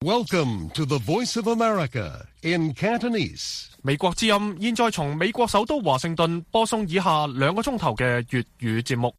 Welcome to the Voice of America in Cantonese. 美國之音現在從美國首都華盛頓播送以下2個鐘頭嘅粵語節目。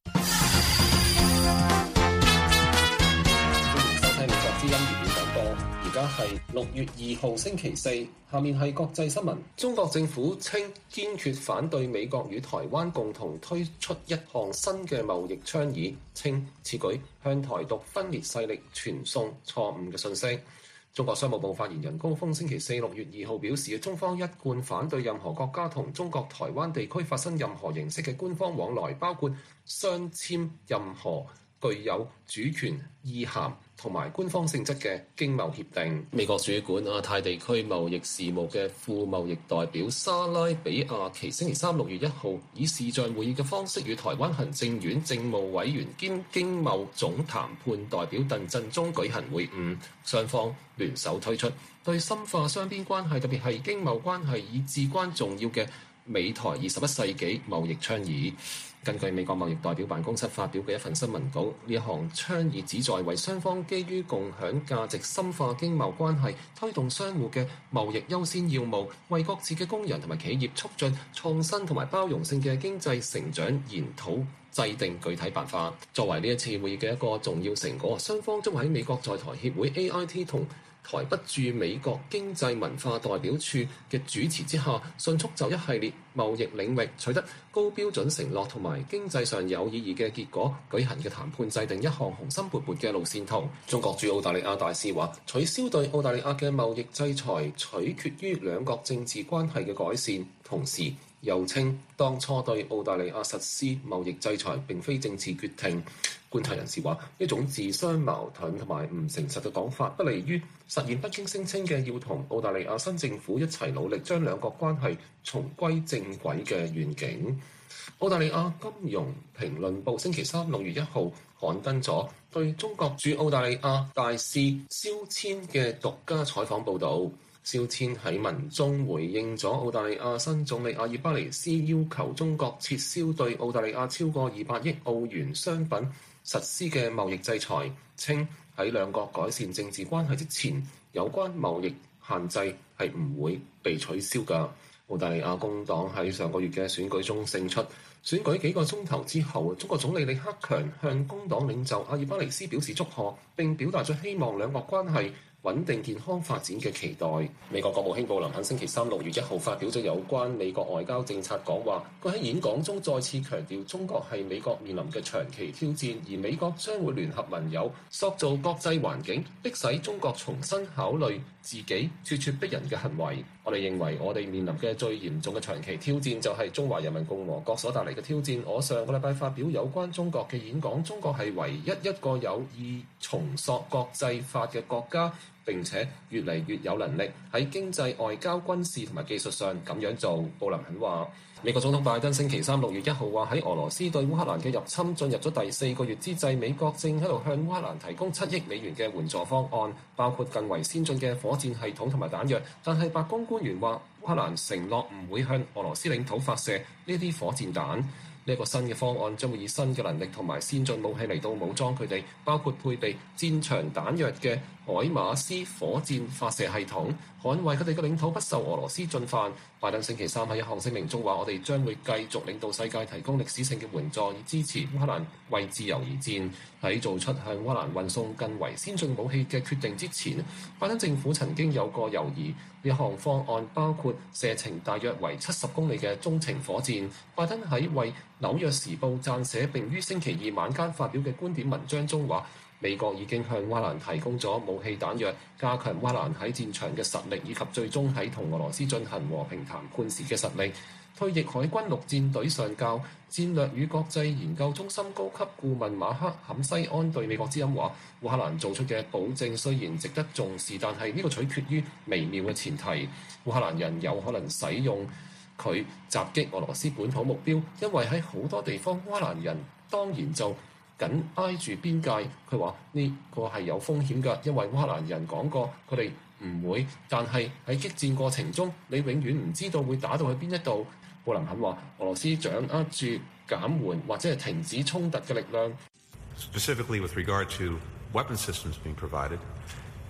歡迎收聽美國之音粵語廣播，而家係6月2號星期四。下面係國際新聞。中國政府稱堅決反對美國與台灣共同推出一項新嘅貿易倡議，稱此舉向台獨分裂勢力傳送錯誤嘅信息。中國商務部發言人高峰星期四6月2號表示，中方一貫反對任何國家同中國台灣地區發生任何形式嘅官方往來，包括相簽任何具有主權意涵同埋官方性質嘅經貿協定。美國主管亞太地區貿易事務嘅副貿易代表莎拉比亞奇星期三6月1號以視像會議嘅方式與台灣行政院政務委員兼經貿總談判代表鄧振中舉行會晤，雙方聯手推出對深化雙邊關係，特別係經貿關係以至關重要嘅美台21世紀貿易倡議。根據美國貿易代表辦公室發表嘅一份新聞稿，呢一項倡議旨在為雙方基於共享價值深化經貿關係，推動相互嘅貿易優先要務，為各自嘅工人同埋企業促進創新同埋包容性嘅經濟成長研討制定具體辦法。作為呢一次會議嘅一個重要成果，雙方將喺美國在台協會 AIT 同台北駐美國經濟文化代表處嘅主持之下，迅速就一系列貿易領域取得高標準承諾同埋經濟上有意義嘅結果舉行嘅談判，制定一項雄心勃勃嘅路線圖。中國駐澳大利亞大使話，取消對澳大利亞嘅貿易制裁取決於兩國政治關係嘅改善，同時又稱當初對澳大利亞實施貿易制裁並非政治決定。觀察人士話，呢種自相矛盾同埋唔誠實嘅講法，不利於實現北京聲稱嘅要同澳大利亞新政府一齊努力將兩國關係重歸正軌嘅願景。澳大利亞金融評論報星期三6月1號刊登咗對中國駐澳大利亞大使肖千嘅獨家採訪報導。肖千喺文中回應咗澳大利亞新總理阿爾巴尼斯要求中國撤銷對澳大利亞超過200億澳元商品實施嘅貿易制裁，稱喺兩國改善政治關係之前，有關貿易限制係唔會被取消㗎。澳大利亞工黨喺上個月嘅選舉中勝出，選舉幾個鐘頭之後，中國總理李克強向工黨領袖阿爾巴尼斯表示祝賀，並表達咗希望兩國關係穩定健康發展嘅期待。美國國務卿布林肯星期三6月1號發表咗有關美國外交政策講話，佢喺演講中再次強調中國係美國面臨嘅長期挑戰，而美國將會聯合盟友塑造國際環境，迫使中國重新考慮自己咄咄逼人嘅行為。我哋認為我哋面臨嘅最嚴重嘅長期挑戰就係中華人民共和國所帶嚟嘅挑戰。我上個禮拜發表有關中國嘅演講，中國係唯一一個有意重塑國際法嘅國家，並且越嚟越有能力喺經濟、外交、軍事同埋技術上咁樣做。布林肯話，美國總統拜登星期三6月1號話，喺俄羅斯對烏克蘭嘅入侵進入咗第4個月之際，美國正喺度向烏克蘭提供7億美元嘅援助方案，包括更為先進嘅火箭系統同埋彈藥。但係白宮官員話，烏克蘭承諾唔會向俄羅斯領土發射呢啲火箭彈。呢一個新嘅方案將會以新嘅能力同埋先進武器嚟到武裝佢哋，包括配備戰場彈藥嘅海馬斯火箭發射系統，捍衛佢哋嘅領土不受俄羅斯進犯。拜登星期三喺一項聲明中話，我哋將會繼續領導世界提供歷史性嘅援助，以支持烏克蘭為自由而戰。喺做出向烏克蘭運送更為先進武器嘅決定之前，拜登政府曾經有過猶豫。呢項方案包括射程大約為70公里嘅中程火箭。拜登喺為紐約時報撰寫並於星期二晚間發表嘅觀點文章中話，美國已經向烏克蘭提供咗武器彈藥，加強烏克蘭喺戰場嘅實力，以及最終喺同俄羅斯進行和平談判時嘅實力。退役海軍陸戰隊上校、戰略與國際研究中心高級顧問馬克坎西安對美國之音話，烏克蘭做出嘅保證雖然值得重視，但係呢個取決於微妙嘅前提。烏克蘭人有可能使用佢襲擊俄羅斯本土目標，因為喺好多地方烏克蘭人當然就緊挨住邊界。佢話呢個係有風險㗎，因為烏克蘭人講過佢哋唔會，但係喺激戰過程中，你永遠唔知道會打到去邊一度。布林肯話：俄羅斯掌握住減緩或者係停止衝突嘅力量。 Specifically with regard to weapon systems being provided,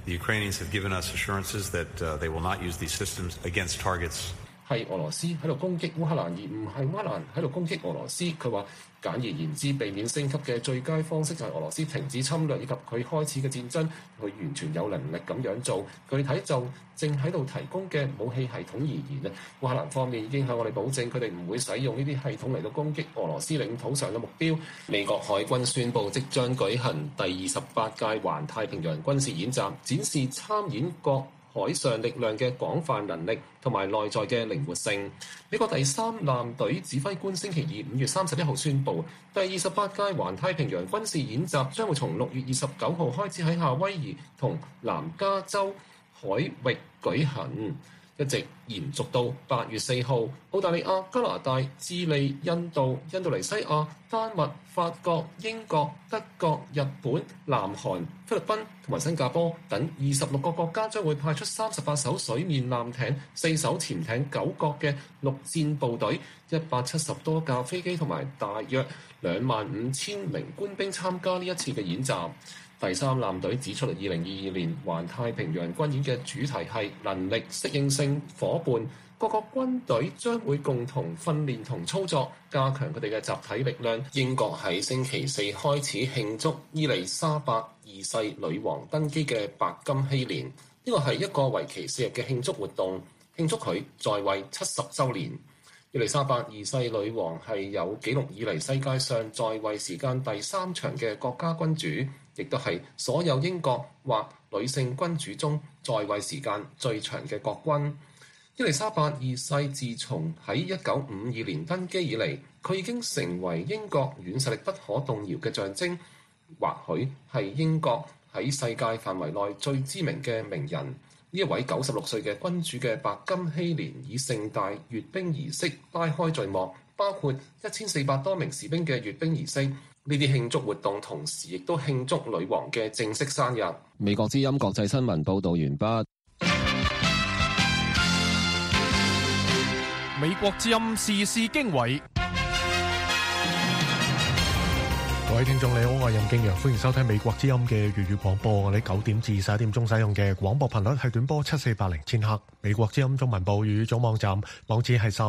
The Ukrainians have given us assurances that they will not use these systems against targets. 係俄羅斯喺度攻擊烏克蘭，而唔係烏克蘭喺度攻擊俄羅斯。佢話簡而言之，避免升級嘅最佳方式就係俄羅斯停止侵略以及佢開始嘅戰爭，佢完全有能力咁樣做。具體就正喺度提供嘅武器系統而言咧，烏克蘭方面已經向我哋保證，佢哋唔會使用呢啲系統嚟到攻擊俄羅斯領土上嘅目標。美國海軍宣布即將舉行第28屆環太平洋軍事演習，展示參演國海上力量嘅廣泛能力同埋內在嘅靈活性。美國第3艦隊指揮官星期二5月31號宣布，第28屆環太平洋軍事演習將會從6月29號開始喺夏威夷同南加州海域舉行，一直延續到8月4號。澳大利亞、加拿大、智利、印度、印度尼西亞、丹麥、法國、英國、德國、日本、南韓、菲律賓同埋新加坡等26個國家將會派出38艘水面艦艇、4艘潛艇、9個嘅陸戰部隊、170多架飛機同埋大約25,000名官兵參加呢一次嘅演習。第3艦隊指出，2022年環太平洋軍演嘅主題係能力、適應性、夥伴。各個軍隊將會共同訓練同操作，加強佢哋嘅集體力量。英國喺星期四開始慶祝伊麗莎白2世女王登基嘅白金禧年，呢個係一個為期4日嘅慶祝活動，慶祝佢在位70週年。伊麗莎白2世女王係有紀錄以嚟世界上在位時間第3長嘅國家君主，亦都係所有英國或女性君主中在位時間最長嘅國君。伊麗莎白2世自從喺1952年登基以嚟，佢已經成為英國軟實力不可動搖嘅象徵，或許係英國喺世界範圍內最知名嘅名人。呢一位96歲嘅君主嘅白金禧年以盛大閱兵儀式拉開序幕，包括1400多名士兵嘅閱兵儀式。呢啲慶祝活動同時亦都慶祝女王嘅正式生日。 美國之音國際新聞報導完畢。 美國之音時事經緯。 各位聽眾你好，我係任敬陽，歡迎收聽美國之音嘅粵語廣播。我哋9點至11點鐘使用嘅廣播頻率係短波7480千赫。美國之音中文部語總網站網址係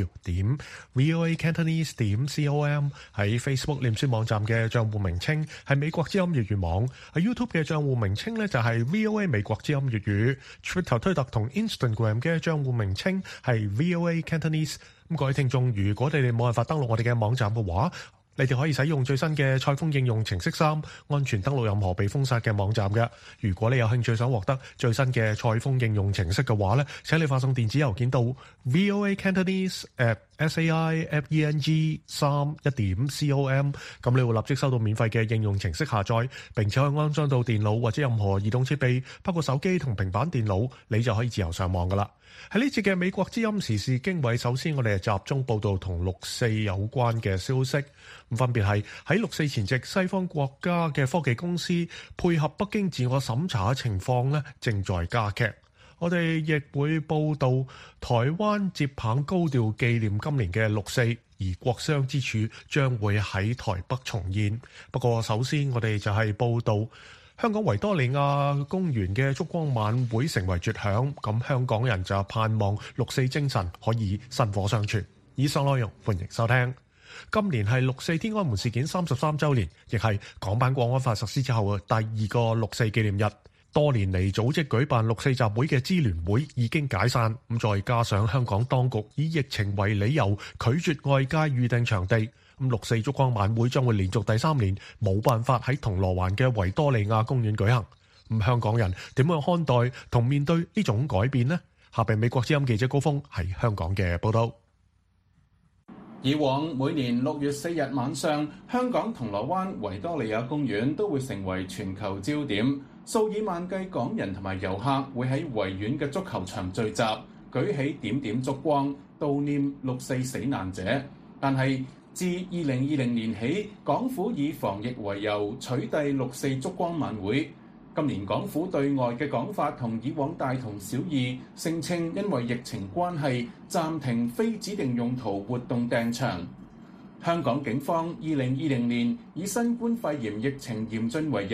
3w.voacantonese.com。喺 Facebook 臉書網站嘅賬戶名稱係美國之音粵語網。喺 YouTube 嘅賬戶名稱呢就係 VOA 美國之音粵語。Twitter 推特同 Instagram 嘅賬戶名稱係 VOA Cantonese。咁各位聽眾，如果你哋冇辦法登錄我哋嘅網站嘅話，你哋可以使用最新嘅賽風應用程式3，安全登錄任何被封殺嘅網站嘅。如果你有興趣想獲得最新嘅賽風應用程式嘅話咧，請你發送電子郵件到 voacantonese@saifeng3.com， 咁你會立即收到免費嘅應用程式下載，並且可以安裝到電腦或者任何移動設備，包括手機同平板電腦，你就可以自由上網噶啦。喺呢節嘅美國之音時事經緯，首先我哋係集中報道同6·4有關嘅消息。咁分別係喺6·4前夕，西方國家嘅科技公司配合北京自我審查嘅情況呢正在加劇。我哋亦會報道台灣接棒高調紀念今年嘅6·4，而國殤之柱將會喺台北重現。不過首先我哋就係報道香港維多利亞公園嘅燭光晚會成為絕響，咁香港人就盼望6·4精神可以薪火相傳。以上內容歡迎收聽。今年係6·4天安門事件33週年，亦係港版國安法實施之後嘅第2個6·4紀念日。多年嚟組織舉辦6·4集會嘅支聯會已經解散，咁再加上香港當局以疫情為理由拒絕外界預定場地，咁6·4燭光晚會將會連續第3年冇辦法喺銅鑼灣嘅維多利亞公園舉行。咁香港人點樣看待同面對呢種改變呢？下邊美國之音記者高峰喺香港嘅報道。 以往每年6月4日晚上，香港銅鑼灣維多利亞公園都會成為全球焦點，數以萬計港人同埋遊客會喺維園嘅足球場聚集，舉起點點燭光，悼念6·4死難者。但係自2020年起，港府以防疫為由取締6·4燭光晚會。今年港府對外嘅講法同以往大同小異，聲稱因為疫情關係暫停非指定用途活動訂場。香港警方2020年以新冠肺炎疫情嚴峻為由，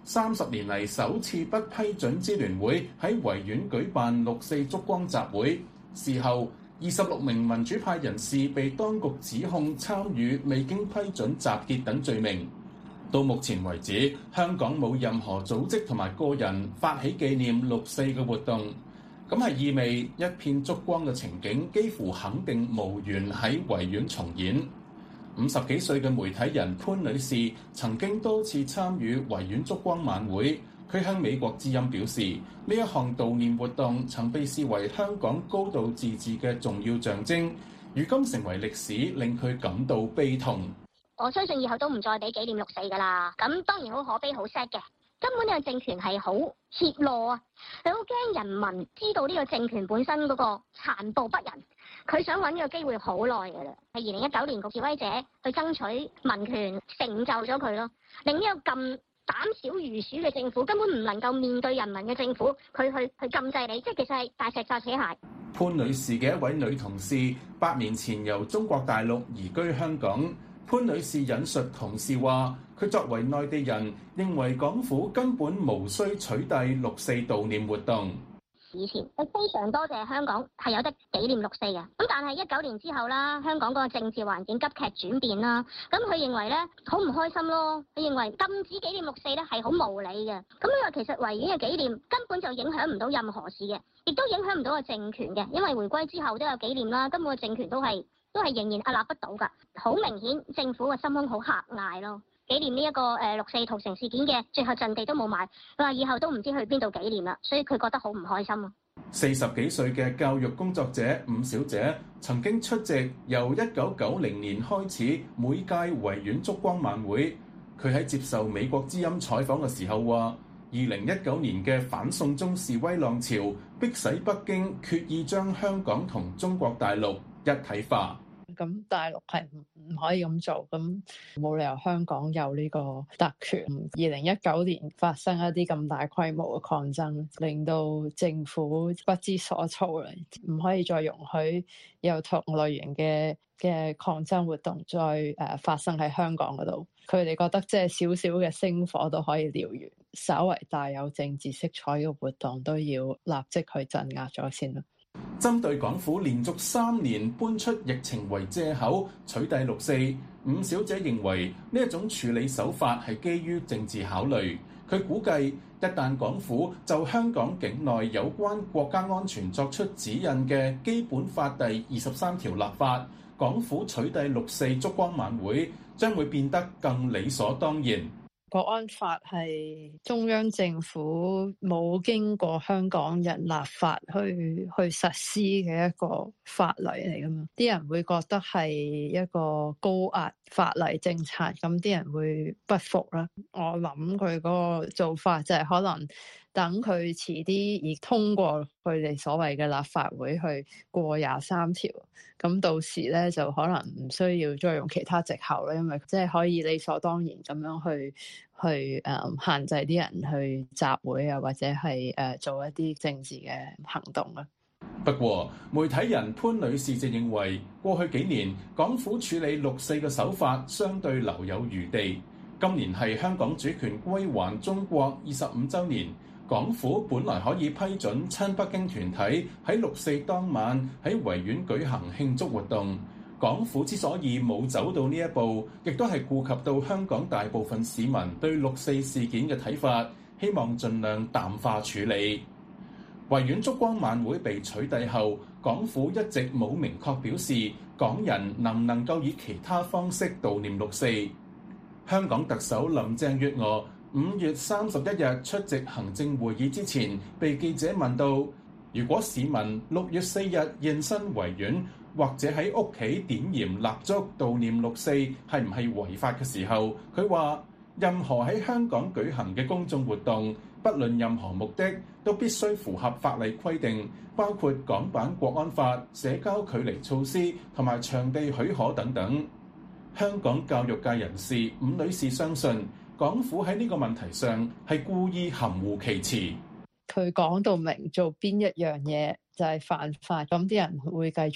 30年嚟首次不批准支聯會喺維園舉辦六四燭光集會。事後26名民主派人士被當局指控參與未經批准集結等罪名。到目前為止，香港冇任何組織同埋個人發起紀念六四嘅活動，咁係意味一片燭光嘅情景幾乎肯定無緣喺維園重演。50幾歲嘅媒體人潘女士曾經多次參與維園燭光晚會，佢向美國之音表示，呢一項悼念活動曾被視為香港高度自治嘅重要象徵，如今成為歷史，令佢感到悲痛。 我相信以後都唔再俾紀念六四㗎啦，咁當然好可悲好 sad 嘅，根本呢個政權係好怯懦啊，佢好驚人民知道呢個政權本身嗰個殘暴不仁，佢想揾呢個機會好耐㗎啦，係2019年個示威者去爭取民權，成就咗佢咯，令呢個咁膽小如鼠嘅政府根本唔能夠面對人民嘅政府，佢去禁制你，即係其實係大石砸死蟹。 潘女士嘅一位女同事8年前由中國大陸移居香港。潘女士引述同事話，佢作為內地人，認為港府根本無需取締六四悼念活動。 以前佢非常多謝香港係有得紀念六四嘅，咁但係19年之後啦，香港嗰個政治環境急劇轉變啦，咁佢認為咧好唔開心咯，佢認為禁止紀念六四咧係好無理嘅，咁因為其實維園嘅紀念根本就影響唔到任何事嘅，亦都影響唔到個政權嘅，因為回歸之後都有紀念啦，根本個政權都係仍然屹立不倒㗎，好明顯政府嘅心胸好狹隘咯。紀念呢一個六四屠城事件嘅最後陣地都冇埋，佢話以後都唔知去邊度紀念啦，所以佢覺得好唔開心啊。 40幾歲嘅教育工作者伍小姐曾經出席由1990年開始每屆維園燭光晚會，佢喺接受美國之音採訪嘅時候話，2019年嘅反送中示威浪潮迫使北京決意將香港同中國大陸一體化。 咁大陸係唔可以咁做，咁冇理由香港有呢個特權。2019年發生一啲咁大規模嘅抗爭，令到政府不知所措啦，唔可以再容許有同類型嘅抗爭活動再發生喺香港嗰度。佢哋覺得即係少少嘅星火都可以燎原，稍為帶有政治色彩嘅活動都要立即去鎮壓咗先啦。 針對港府連續3年搬出疫情為藉口取締六四，伍小姐認為呢一種處理手法係基於政治考慮。佢估計一旦港府就香港境內有關國家安全作出指引嘅基本法第23條立法，港府取締六四燭光晚會將會變得更理所當然。 國安法係中央政府冇經過香港人立法去實施嘅一個法例嚟㗎嘛，啲人會覺得係一個高壓法例政策，咁啲人會不服啦。我諗佢嗰個做法就係可能等佢遲啲而通過佢哋所謂嘅立法會去過23條，咁到時咧就可能唔需要再用其他藉口啦，因為即係可以理所當然咁樣去限制啲人去集會啊，或者係做一啲政治嘅行動啦。 不過，媒體人潘女士就認為，過去幾年港府處理六四嘅手法相對留有餘地。今年係香港主權歸還中國25週年，港府本來可以批准親北京團體喺六四當晚喺維園舉行慶祝活動。港府之所以冇走到呢一步，亦都係顧及到香港大部分市民對六四事件嘅睇法，希望盡量淡化處理。維園燭光晚會被取締後，港府一直冇明確表示港人能唔能夠以其他方式悼念六四。香港特首林鄭月娥5月31日出席行政會議之前，被記者問到，如果市民6月4日現身維園，或者喺屋企點燃蠟燭悼念六四係唔係違法嘅時候，佢話任何喺香港舉行嘅公眾活動，不論任何目的，都必須符合法例規定，包括港版國安法、社交距離措施同埋場地許可等等。香港教育界人士伍女士相信，港府喺呢個問題上係故意含糊其辭。 佢講到明做邊一樣嘢就係犯法，咁啲人會繼續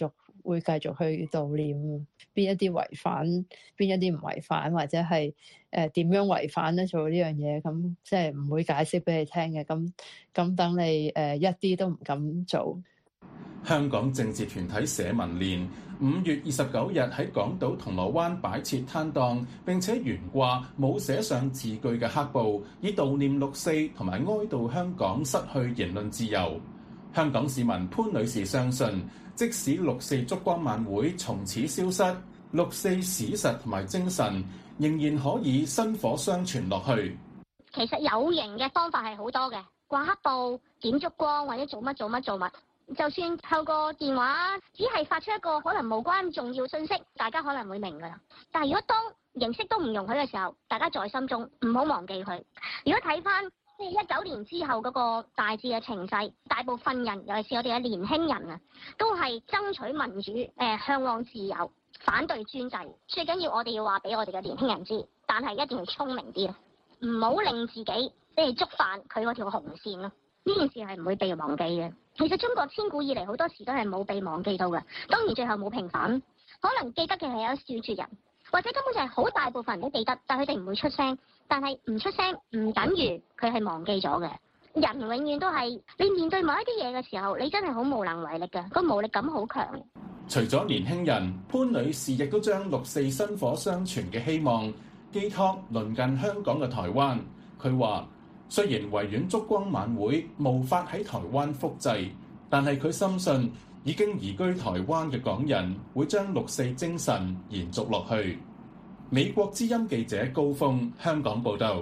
會繼續去悼念邊一啲違反，邊一啲唔違反，或者係點樣違反咧做呢樣嘢，咁即係唔會解釋俾你聽嘅。咁等你一啲都唔敢做。 香港政治團體社民連5月29日喺港島銅鑼灣擺設攤檔，並且懸掛冇寫上字句嘅黑布，以悼念六四同埋哀悼香港失去言論自由。香港市民潘女士相信，即使六四燭光晚會從此消失，六四史實同埋精神仍然可以薪火相傳落去。 其實有形嘅方法係好多嘅，掛黑布、點燭光或者做乜。就算透過電話，只係發出一個可能無關重要信息，大家可能會明㗎啦。但係如果當形式都唔容許嘅時候，大家在心中唔好忘記佢。如果睇翻19年之後嗰個大致嘅情勢，大部分人尤其是我哋嘅年輕人啊，都係爭取民主，嚮往自由，反對專制。最緊要我哋要話俾我哋嘅年輕人知，但係一定要聰明啲咯，唔好令自己觸犯佢嗰條紅線咯。呢件事係唔會被忘記嘅。其實中國千古以嚟好多時都係冇被忘記到嘅，當然最後冇平反，可能記得嘅係有少數人，或者根本就係好大部分人都記得，但佢哋唔會出聲。但係唔出聲唔等於佢係忘記咗嘅。人永遠都係你面對某一啲嘢嘅時候，你真係好無能為力嘅，個無力感好強。 除咗年輕人，潘女士亦都將六四薪火相傳嘅希望寄託鄰近香港嘅台灣。佢話：雖然維園燭光晚會無法喺台灣複製，但係佢深信已經移居台灣嘅港人會將六四精神延續落去。美國之音記者高峰香港報導。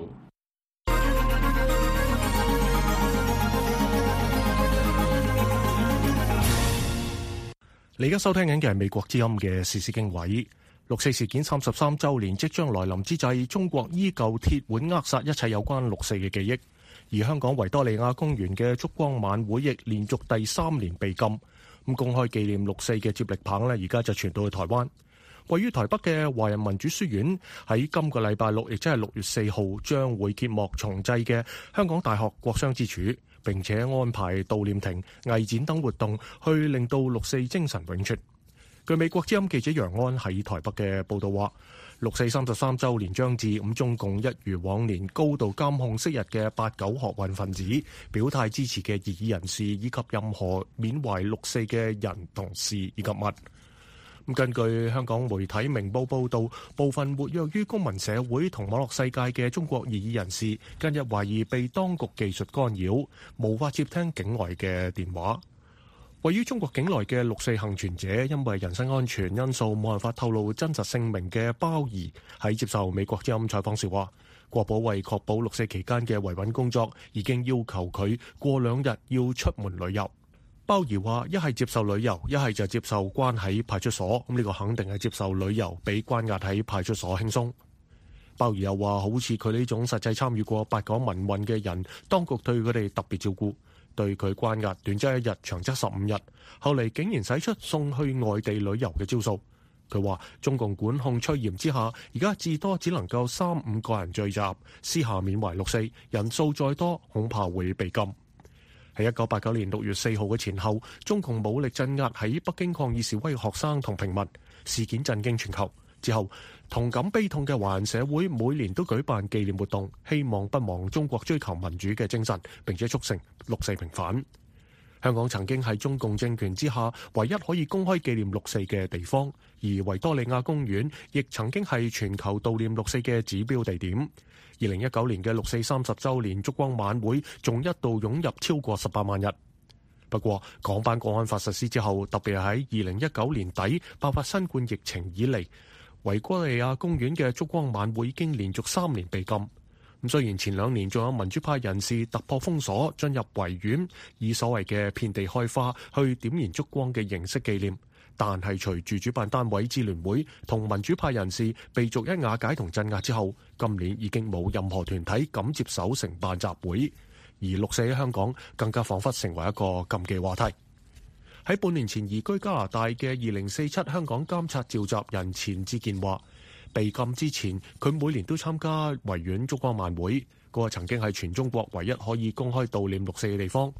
你而家收聽緊嘅係美國之音嘅時事經緯。六四事件33週年即將來臨之際，中國依舊鐵腕扼殺一切有關六四嘅記憶，而香港維多利亞公園嘅燭光晚會亦連續第3年被禁。咁公開紀念六四嘅接力棒呢，而家就傳到去台灣。位於台北嘅華人民主書院喺今個禮拜六，亦即係6月4號，將會揭幕重製嘅香港大學國殤之柱，並且安排悼念亭、藝展等活動，去令到六四精神永存。據美國之音記者楊安喺台北嘅報道話，六四33週年將至，中共一如往年高度監控昔日嘅8、9學運分子，表態支持嘅異議人士以及任何緬懷六四嘅人同事以及物。根據香港媒體明報報導，部分活躍於公民社會同網絡世界嘅中國異議人士，近日懷疑被當局技術干擾，無法接聽境外嘅電話。位於中國境內嘅六四幸存者，因為人身安全因素冇辦法透露真實姓名嘅鮑儀，喺接受美國之音採訪時話，國保為確保六四期間嘅維穩工作，已經要求佢過2日要出門旅遊。鮑儀話：一係接受旅遊，一係就接受關喺派出所。呢個肯定係接受旅遊比關押喺派出所輕鬆。鮑儀又話：好似佢呢種實際參與過8港民運嘅人，當局對佢哋特別照顧，對佢關押短則1日，長則15日，後嚟竟然使出送去外地旅遊嘅招數。佢話：中共管控趨嚴之下，而家至多只能夠3、5個人聚集，私下緬懷六四，人數再多恐怕會被禁。喺1989年6月4號嘅前後，中共武力鎮壓喺北京抗議示威嘅學生同平民，事件震驚全球。之後，同感悲痛嘅華人社會每年都舉辦紀念活動，希望不忘中國追求民主嘅精神，並且促成六四平反。香港曾經係中共政權之下唯一可以公開紀念六四嘅地方，而維多利亞公園亦曾經係全球悼念六四嘅指標地點。2019年嘅六四30週年燭光晚會仲一度湧入超過18萬人。不過，港版國安法實施之後，特別係喺2019年底爆發新冠疫情以嚟，維多利亞公園嘅燭光晚會已經連續3年被禁。雖然前2年仲有民主派人士突破封鎖進入維園，以所謂嘅遍地開花去點燃燭光嘅形式紀念，但係隨住主辦單位支聯會同民主派人士被逐一瓦解同鎮壓之後，今年已經冇任何團體敢接手承辦集會，而六四喺香港更加彷彿成為一個禁忌話題。喺半年前移居加拿大嘅2047香港監察召集人錢志健話，被禁之前，佢每年都參加維園燭光晚會，嗰個曾經係全中國唯一可以公開悼念六四嘅地方。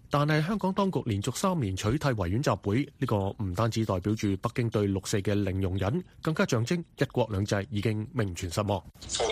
但係香港當局連續3年取締維園集會，呢個唔單止代表住北京對六四嘅零容忍，更加象徵一國兩制已經名存實亡。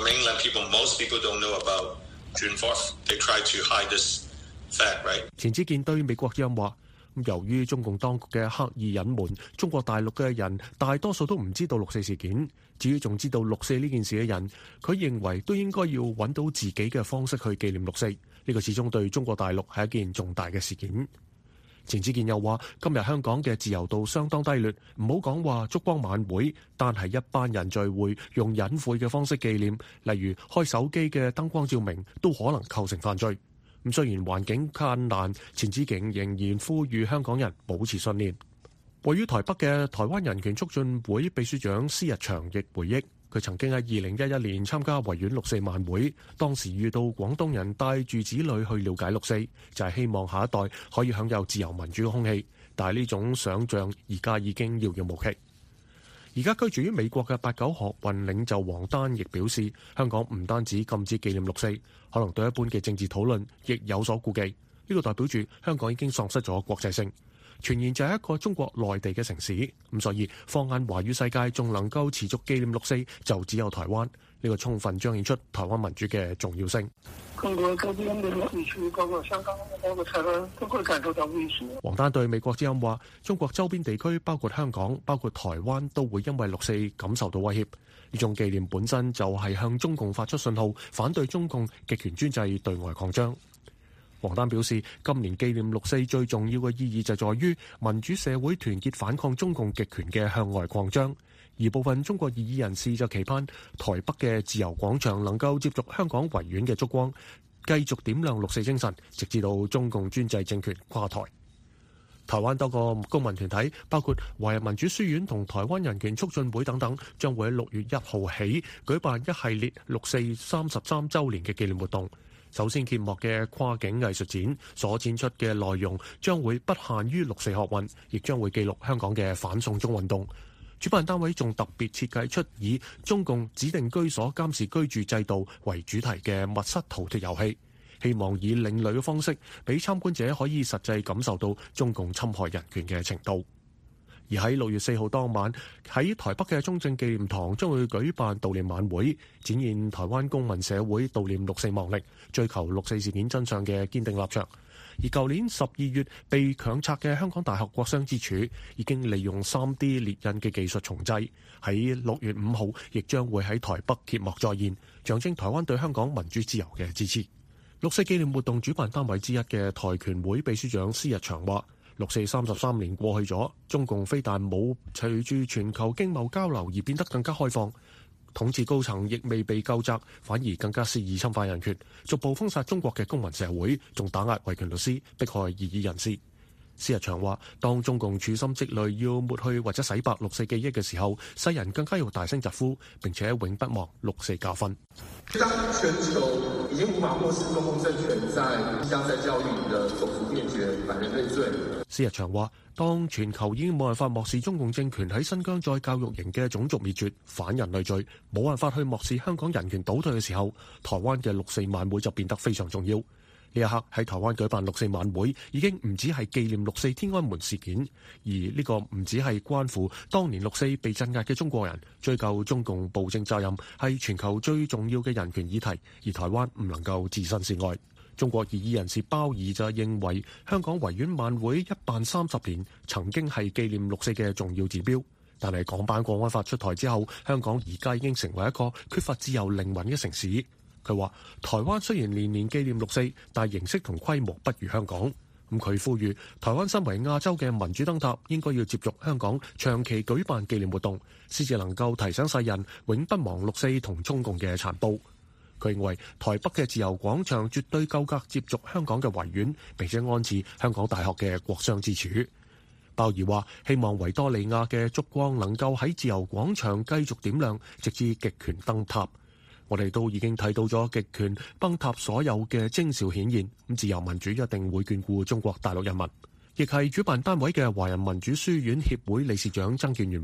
錢志健對美國之音話，由於中共當局嘅刻意隱瞞，中國大陸嘅人大多數都唔知道六四事件。至於仲知道六四呢件事嘅人，佢認為都應該要揾到自己嘅方式去紀念六四。呢個始終對中國大陸係一件重大嘅事件。錢志健又話，今日香港嘅自由度相當低劣，唔好講話燭光晚會，單係一班人聚會用隱晦嘅方式紀念，例如開手機嘅燈光照明，都可能構成犯罪。咁雖然環境艱難，錢志健仍然呼籲香港人保持信念。位於台北嘅台灣人權促進會秘書長施日祥亦回憶，佢曾經喺2011年參加維園六四晚會，當時遇到廣東人帶住子女去了解六四，就係希望下一代可以享有自由民主嘅空氣。但係呢種想像而家已經遙遙無期。而家居住於美國嘅8·9學運領袖王丹亦表示，香港唔單止禁止紀念六四，可能對一般嘅政治討論亦有所顧忌。呢個代表住香港已經喪失咗國際性，傳言就係一個中國內地嘅城市。咁所以放眼華語世界，仲能夠持續紀念六四，就只有台灣。呢個充分彰顯出台灣民主嘅重要性。 中國周邊嘅地區，包括香港、包括台灣，都會感受到威脅。 王丹對美國之音話，中國周邊地區，包括香港、包括台灣，都會因為六四感受到威脅。呢種紀念本身就係向中共發出信號，反對中共極權專制對外擴張。王丹表示，今年紀念六四最重要嘅意義就在於民主社會團結反抗中共極權嘅向外擴張。而部分中國異議人士就期盼台北嘅自由廣場能夠接續香港維園嘅燭光，繼續點亮六四精神，直至到中共專制政權垮台。台灣多個公民團體，包括華人民主書院同台灣人權促進會等等，將會喺6月1號起舉辦一系列六四33週年嘅紀念活動。首先揭幕嘅跨境藝術展所展出嘅內容將會不限於六四學運，亦將會記錄香港嘅反送中運動。主辦單位仲特別設計出以中共指定居所監視居住制度為主題嘅密室逃脫遊戲，希望以另類嘅方式，俾參觀者可以實際感受到中共侵害人權嘅程度。而喺6月4號當晚，喺台北嘅中正紀念堂將會舉辦悼念晚會，展現台灣公民社會悼念六四亡歷、追求六四事件真相嘅堅定立場。而舊年12月被強拆嘅香港大學國殤之柱，已經利用 3D 列印嘅技術重製，喺6月5號亦將會喺台北揭幕再現，象徵台灣對香港民主自由嘅支持。六四紀念活動主辦單位之一嘅台拳會秘書長施日祥話，六四33年過去咗，中共非但冇隨住全球經貿交流而變得更加開放，統治高層亦未被究責，反而更加肆意侵犯人權，逐步封殺中國嘅公民社會，仲打壓維權律師，迫害異議人士。施日祥話，當中共處心積慮要抹去或者洗白六四記憶嘅時候，世人更加要大聲疾呼，並且永不忘六四教訓。 當全球已經無法漠視中共政權在將在教育的種族滅絕、反人類罪。 施日祥話，當全球已經冇辦法漠視中共政權喺新疆再教育營嘅種族滅絕、反人類罪，冇辦法去漠視香港人權倒退嘅時候，台灣嘅六四晚會就變得非常重要。呢一刻喺台灣舉辦六四晚會，已經唔止係紀念六四天安門事件，而呢個唔止係關乎當年六四被鎮壓嘅中國人，追究中共暴政責任係全球最重要嘅人權議題，而台灣唔能夠置身事外。中國異議人士鮑儀就認為，香港維園晚會一辦30年，曾經係紀念六四嘅重要指標，但係港版國安法出台之後，香港而家已經成為一個缺乏自由靈魂嘅城市。佢話：台灣雖然年年紀念六四，但形式同規模不如香港。咁佢呼籲台灣身為亞洲嘅民主燈塔，應該要接續香港長期舉辦紀念活動，先至能夠提醒世人永不忘六四同中共嘅殘暴。佢認為台北嘅自由廣場絕對夠格接續香港嘅維園，並且安置香港大學嘅國殤之柱。鮑儀話：希望維多利亞嘅燭光能夠喺自由廣場繼續點亮，直至極權燈塔。我哋都已經睇到咗極權崩塌所有嘅徵兆顯現，咁自由民主一定會眷顧中國大陸人民。亦係主辦單位嘅華人民主書院協會理事長曾建元話：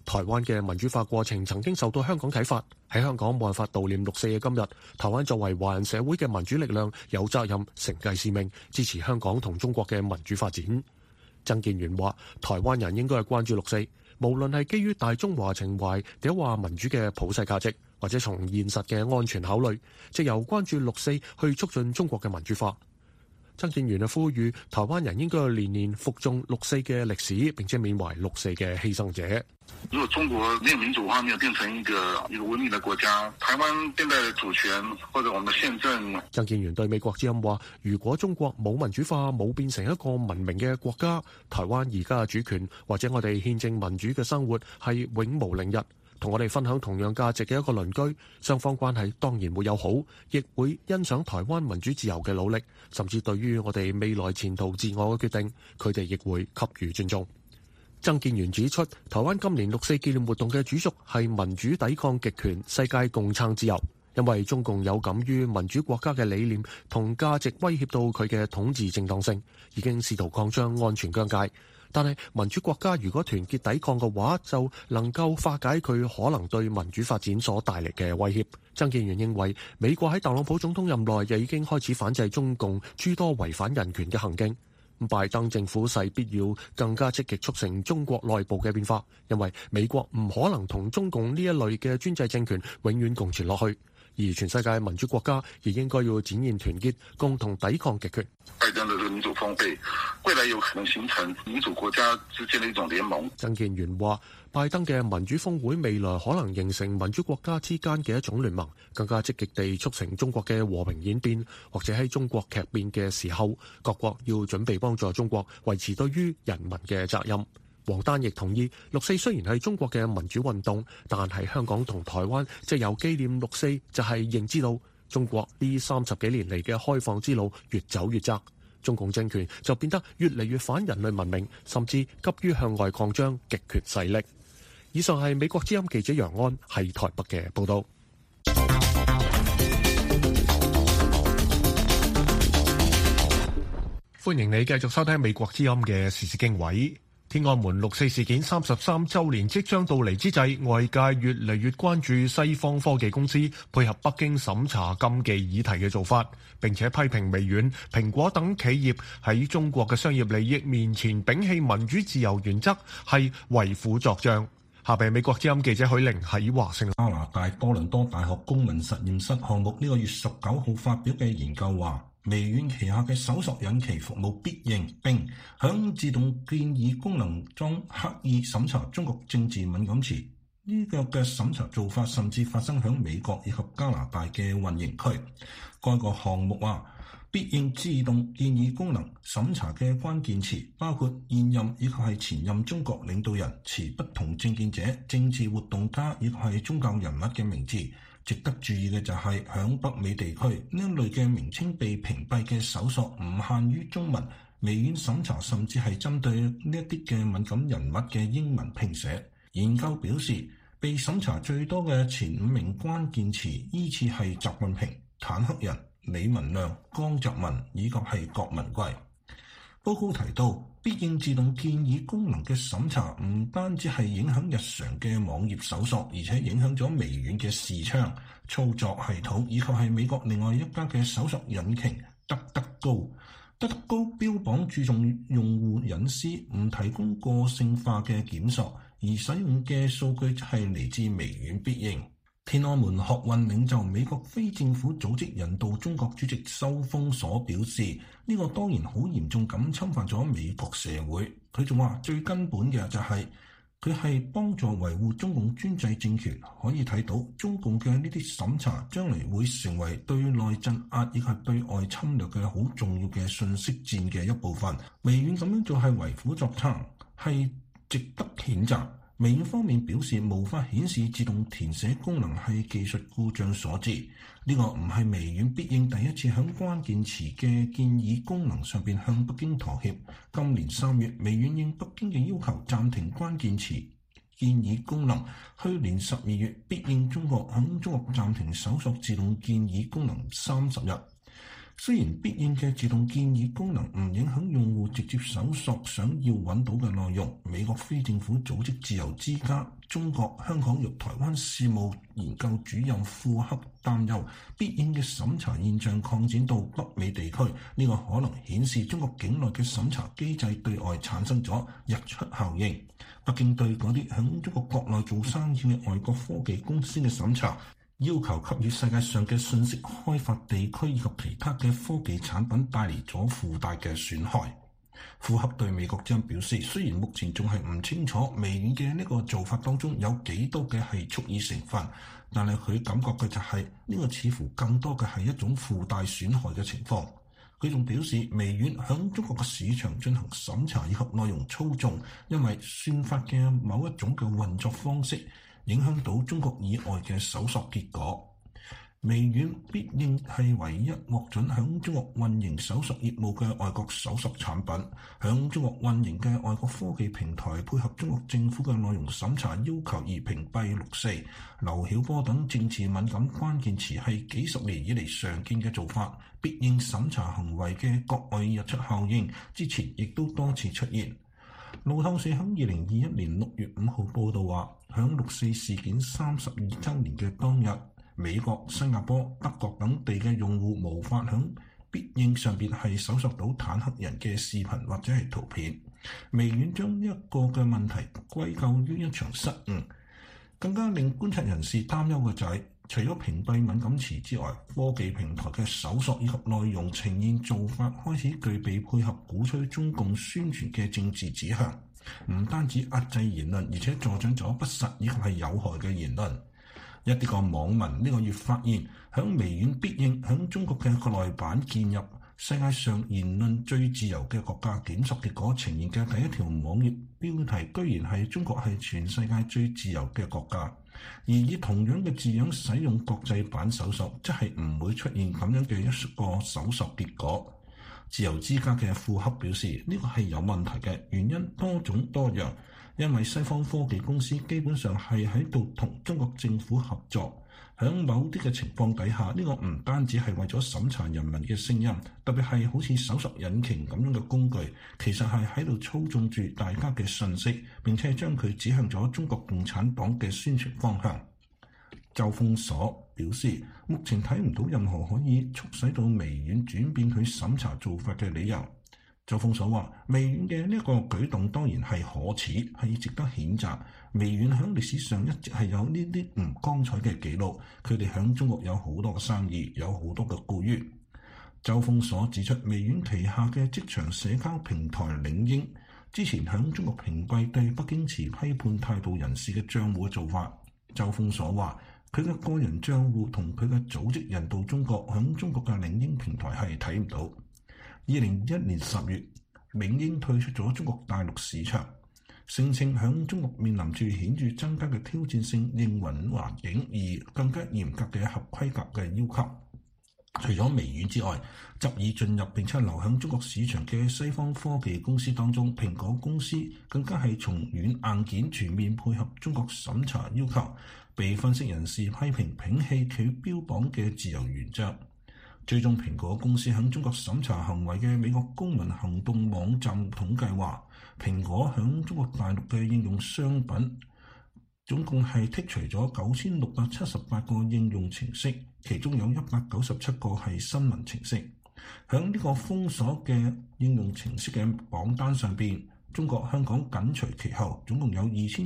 台灣嘅民主化過程曾經受到香港啟發，喺香港冇辦法悼念六四嘅今日，台灣作為華人社會嘅民主力量，有責任承繼使命，支持香港同中國嘅民主發展。曾建元話：台灣人應該係關注六四，無論係基於大中華情懷，定話民主嘅普世價值，或者從現實嘅安全考慮，藉由關注六四去促進中國嘅民主化。曾建元呼籲台灣人應該年年復誦六四嘅歷史，並且緬懷六四嘅犧牲者。 如果中國沒有民主化，沒有變成一個文明的國家，台灣現在的主權或者我們的憲政。 曾建元對美國之音話：如果中國冇民主化，冇變成一個文明嘅國家，台灣而家嘅主權或者我哋憲政民主嘅生活係永無寧日。同我哋分享同樣價值嘅一個鄰居，雙方關係當然會友好，亦會欣賞台灣民主自由嘅努力，甚至對於我哋未來前途自我嘅決定，佢哋亦會給予尊重。曾建元指出，台灣今年六四紀念活動嘅主軸係民主抵抗極權，世界共撐自由，因為中共有感於民主國家嘅理念同價值威脅到佢嘅統治正當性，已經試圖擴張安全疆界。但係民主國家如果團結抵抗嘅話，就能夠化解佢可能對民主發展所帶嚟嘅威脅。曾建元認為，美國喺特朗普總統任內就已經開始反制中共諸多違反人權嘅行徑。拜登政府勢必要更加積極促成中國內部嘅變化，因為美國唔可能同中共呢一類嘅專制政權永遠共存落去。而全世界民主國家亦應該要展現團結，共同抵抗極權。 拜登的民主峰會，未來有可能形成民主國家之間的一種聯盟。 曾建元話：拜登嘅民主峰會未來可能形成民主國家之間嘅一種聯盟，更加積極地促成中國嘅和平演變，或者喺中國劇變嘅時候，各國要準備幫助中國維持對於人民嘅責任。王丹亦同意，六四雖然係中國嘅民主運動，但係香港同台灣藉由紀念六四，就係認知到中國呢30幾年嚟嘅開放之路越走越窄，中共政權就變得越嚟越反人類文明，甚至急於向外擴張極權勢力。以上係美國之音記者楊安喺台北嘅報道。歡迎你繼續收聽美國之音嘅時事經緯。天安門六四事件33週年即將到嚟之際，外界越嚟越關注西方科技公司配合北京審查禁忌議題嘅做法，並且批評微軟、蘋果等企業喺中國嘅商業利益面前摒棄民主自由原則，係為虎作倀。下邊美國之音記者許玲喺華盛頓。 加拿大多倫多大學公民實驗室項目呢個月19號發表嘅研究話，微軟旗下嘅搜索引擎服務必應並響自動建議功能中刻意審查中國政治敏感詞。呢個嘅審查做法甚至發生響美國以及加拿大嘅運營區。該個項目話，必應自動建議功能審查嘅關鍵詞包括現任以及係前任中國領導人、持不同政見者、政治活動家以及係宗教人物嘅名字。值得注意嘅就係響北美地區呢一類嘅名稱被屏蔽嘅搜索唔限於中文，微軟審查甚至係針對呢一啲嘅敏感人物嘅英文拼寫。研究表示，被審查最多嘅前5名關鍵詞依次係習近平、坦克人、李文亮、江澤民以及係郭文貴。報告提到，必應自動建議功能嘅審查唔單止係影響日常嘅網頁搜索，而且影響咗微軟嘅視窗、操作系統以及係美國另外一家嘅搜索引擎德德高。德德高標榜注重用戶隱私，唔提供個性化嘅檢索，而使用嘅數據就係嚟自微軟必應。天安門學運領袖、美國非政府組織人道中國主席收風所表示，呢個當然好嚴重咁侵犯咗美國社會。佢仲話最根本嘅就係佢係幫助維護中共專制政權。可以睇到中共嘅呢啲審查將來會成為對內鎮壓以及對外侵略嘅好重要嘅信息戰嘅一部分。微軟咁樣做係為虎作倀，係值得譴責。微軟方面表示，無法顯示自動填寫功能係技術故障所致。呢個唔係微軟必應第一次響關鍵詞嘅建議功能上邊向北京妥協。今年3月，微軟應北京嘅要求暫停關鍵詞建議功能。去年12月，必應中國響中國暫停搜索自動建議功能30日。 雖然必應嘅自動建議功能唔影響用戶直接搜索想要揾到嘅內容，美國非政府組織自由之家中國香港與台灣事務研究主任庫克擔憂，必應嘅審查現象擴展到北美地區，呢個可能顯示中國境內嘅審查機制對外產生咗溢出效應。北京對嗰啲響中國國內做生意嘅外國科技公司嘅審查，要求給予世界上嘅信息開發地區以及其他嘅科技產品帶嚟咗附帶嘅損害。庫克對美國之音表示，雖然目前仲係唔清楚微軟嘅呢個做法當中有幾多嘅係蓄意成分，但係佢感覺嘅就係呢個似乎更多嘅係一種附帶損害嘅情況。佢仲表示，微軟響中國嘅市場進行審查以及內容操縱，因為算法嘅某一種嘅運作方式影響到中國以外嘅搜索結果。微軟必應係唯一獲准響中國運營搜索業務嘅外國搜索產品。響中國運營嘅外國科技平台配合中國政府嘅內容審查要求而屏蔽6.4、劉曉波等政治敏感關鍵詞係幾十年以嚟常見嘅做法。必應審查行為嘅國外溢出效應之前亦都多次出現。路透社喺2021年6月5號報導話，響6.4事件32週年嘅當日，美國、新加坡、德國等地嘅用戶無法響必應上邊係搜索到坦克人嘅視頻或者係圖片。微軟將呢一個嘅問題歸咎於一場失誤。更加令觀察人士擔憂嘅就係，除咗屏蔽敏感詞之外，科技平台嘅搜索以及內容呈現做法開始具備配合鼓吹中共宣傳嘅政治指向，唔單止壓制言論，而且助長咗不實以及係有害嘅言論。一啲個網民呢個月發現，響微軟必應響中國嘅國內版建入世界上言論最自由嘅國家檢索結果呈現嘅第一條網頁標題，居然係中國係全世界最自由嘅國家。而以同樣嘅字樣使用國際版搜索，即係唔會出現咁樣嘅一個搜索結果。自由之家嘅庫克表示，呢個係有問題嘅，原因多種多樣。因為西方科技公司基本上係喺度同中國政府合作，喺某啲嘅情況底下，呢個唔單止係為咗審查人民嘅聲音，特別係好似搜索引擎咁樣嘅工具，其實係喺度操縱住大家嘅信息，並且將佢指向咗中國共產黨嘅宣傳方向。周鋒鎖表示，目前睇唔到任何可以促使到微軟轉變佢審查做法嘅理由。周鋒鎖話，微軟嘅呢個舉動當然係可恥，係值得譴責。微軟喺歷史上一直係有呢啲唔光彩嘅記錄，佢哋喺中國有好多嘅生意，有好多嘅僱員。周鋒鎖指出，微軟旗下嘅職場社交平台領英之前喺中國屏蔽對北京持批判態度人士嘅賬戶嘅做法。周鋒鎖話，佢嘅個人賬戶同佢嘅組織人到中國喺中國嘅領英平台係睇唔到。2021年10月，領英退出咗中國大陸市場，聲稱響中國面臨住顯著增加嘅挑戰性應運環境，而更加嚴格嘅合規格嘅要求。除咗微軟之外，執意進入並且流向中國市場嘅西方科技公司當中，蘋果公司更加係從軟硬件全面配合中國審查要求，被分析人士批評摒棄佢標榜嘅自由原則。最終蘋果公司喺中國審查行為嘅美國公民行動網站統計話，蘋果喺中國大陸嘅應用商品總共係剔除咗9678個應用程式，其中有197個係新聞程式。喺呢個封鎖嘅應用程式嘅榜單上邊，中國香港緊隨其後，總共有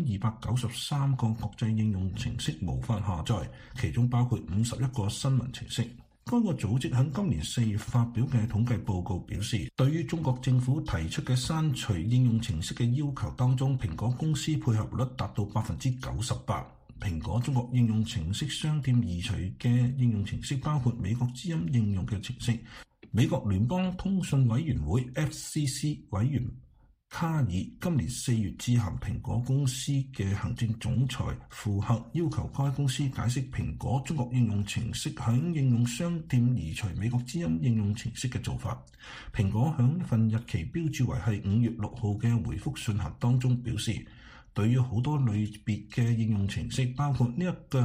2293個國際應用程式無法下載，其中包括51個新聞程式。該個組織喺今年4月發表嘅統計報告表示，對於中國政府提出嘅刪除應用程式嘅要求當中，蘋果公司配合率達到98%。蘋果中國應用程式商店移除嘅應用程式包括美國之音應用嘅程式。美國聯邦通訊委員會 FCC 委員卡爾今年4月致函蘋果公司嘅行政總裁庫克，要求該公司解釋蘋果中國應用程式響應用商店移除美國之音應用程式嘅做法。蘋果響一份日期標註為係5月6號嘅回覆信函當中表示，對於好多類別嘅應用程式，包括呢一個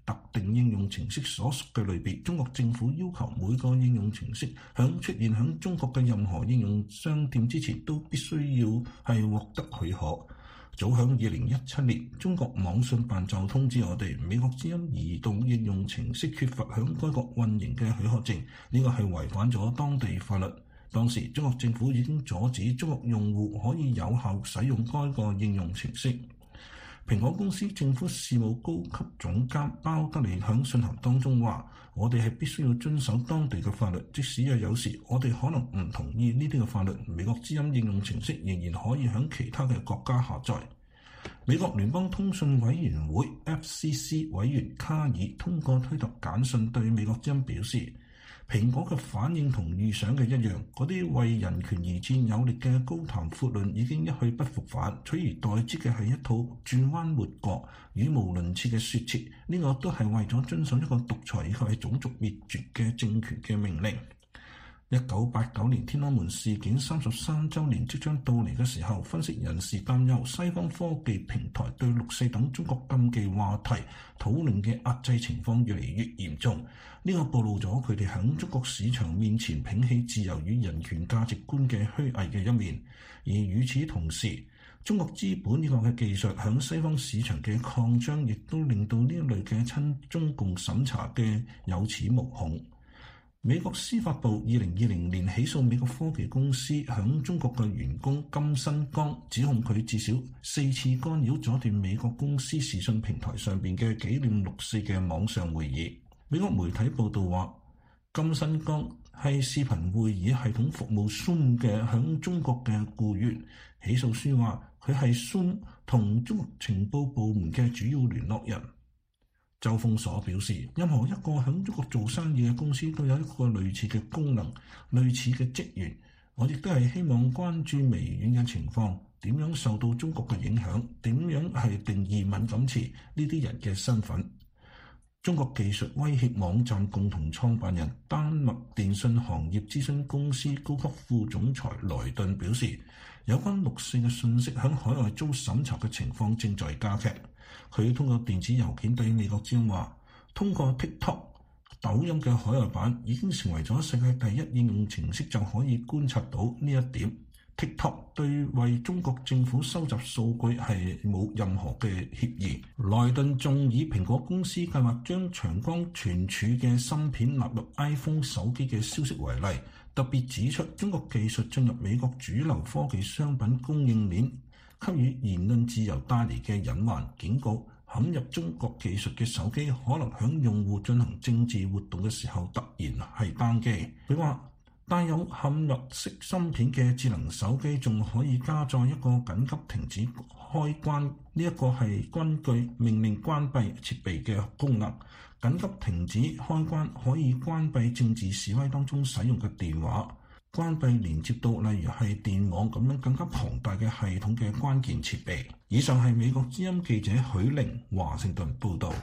特定應用程式所屬嘅類別，中國政府要求每個應用程式出現喺中國嘅任何應用商店之前，都必須要係獲得許可。早喺2017年，中國網信辦就通知我哋，美國之音移動應用程式缺乏喺該國運營嘅許可證，呢個係違反咗當地法律。當時中國政府已經阻止中國用戶可以有效使用該個應用程式。蘋果公司政府事務高級總監包德利喺信函當中話：我哋係必須要遵守當地嘅法律，即使有時我哋可能唔同意呢啲嘅法律，美國之音應用程式仍然可以喺其他嘅國家下載。美國聯邦通訊委員會 FCC 委員卡爾通過推特簡訊對美國之音表示，蘋果嘅反應同預想嘅一樣，嗰啲為人權而戰有力嘅高談闊論已經一去不復返，取而代之嘅係一套轉彎抹角、語無倫次嘅説辭，呢個都係為咗遵守一個獨裁以及係種族滅絕嘅政權嘅命令。1989年天安門事件33週年即將到嚟嘅時候，分析人士擔憂西方科技平台對6.4等中國禁忌話題討論嘅壓制情況越嚟越嚴重。呢個暴露咗佢哋喺中國市場面前摒棄自由與人權價值觀嘅虛偽嘅一面。而與此同時，中國資本呢個嘅技術喺西方市場嘅擴張，亦都令到呢一類嘅親中共審查嘅有恃無恐。美國司法部2020年起訴美國科技公司響中國嘅員工金新剛，指控佢至少4次干擾阻斷美國公司視訊平台上邊嘅紀念6.4嘅網上會議。美國媒體報道話，金新剛係視頻會議系統服務 Zoom 嘅響中國嘅僱員。起訴書話佢係 Zoom 同中國情報部門嘅主要聯絡人。周鋒所表示，任何一個喺中國做生意嘅公司都有一個類似嘅功能、類似嘅職員。我亦都係希望關注微軟嘅情況，點樣受到中國嘅影響，點樣係定義敏感詞呢啲人嘅身份。中國技術威脅網站共同創辦人、丹麥電信行業諮詢公司高級副總裁萊頓表示，有關6.4嘅信息喺海外遭審查嘅情況正在加劇。佢通過電子郵件對美國之音話，通過 TikTok、抖音嘅海外版已經成為咗世界第一應用程式，就可以觀察到呢一點。TikTok 對為中國政府收集數據係冇任何嘅協議。萊頓仲以蘋果公司計劃將長光存儲嘅芯片納入 iPhone 手機嘅消息為例，特別指出中國技術進入美國主流科技商品供應鏈，給予言論自由帶嚟嘅隱患，警告陷入中國技術嘅手機可能響用戶進行政治活動嘅時候突然係單機。佢話帶有嵌入式芯片嘅智能手機仲可以加載一個緊急停止開關，呢一個係根據命令關閉設備嘅功能。緊急停止開關可以關閉政治示威當中使用嘅電話，關閉連接到例如係電網咁樣更加龐大嘅系統嘅關鍵設備。以上係美國之音記者許玲華盛頓報導。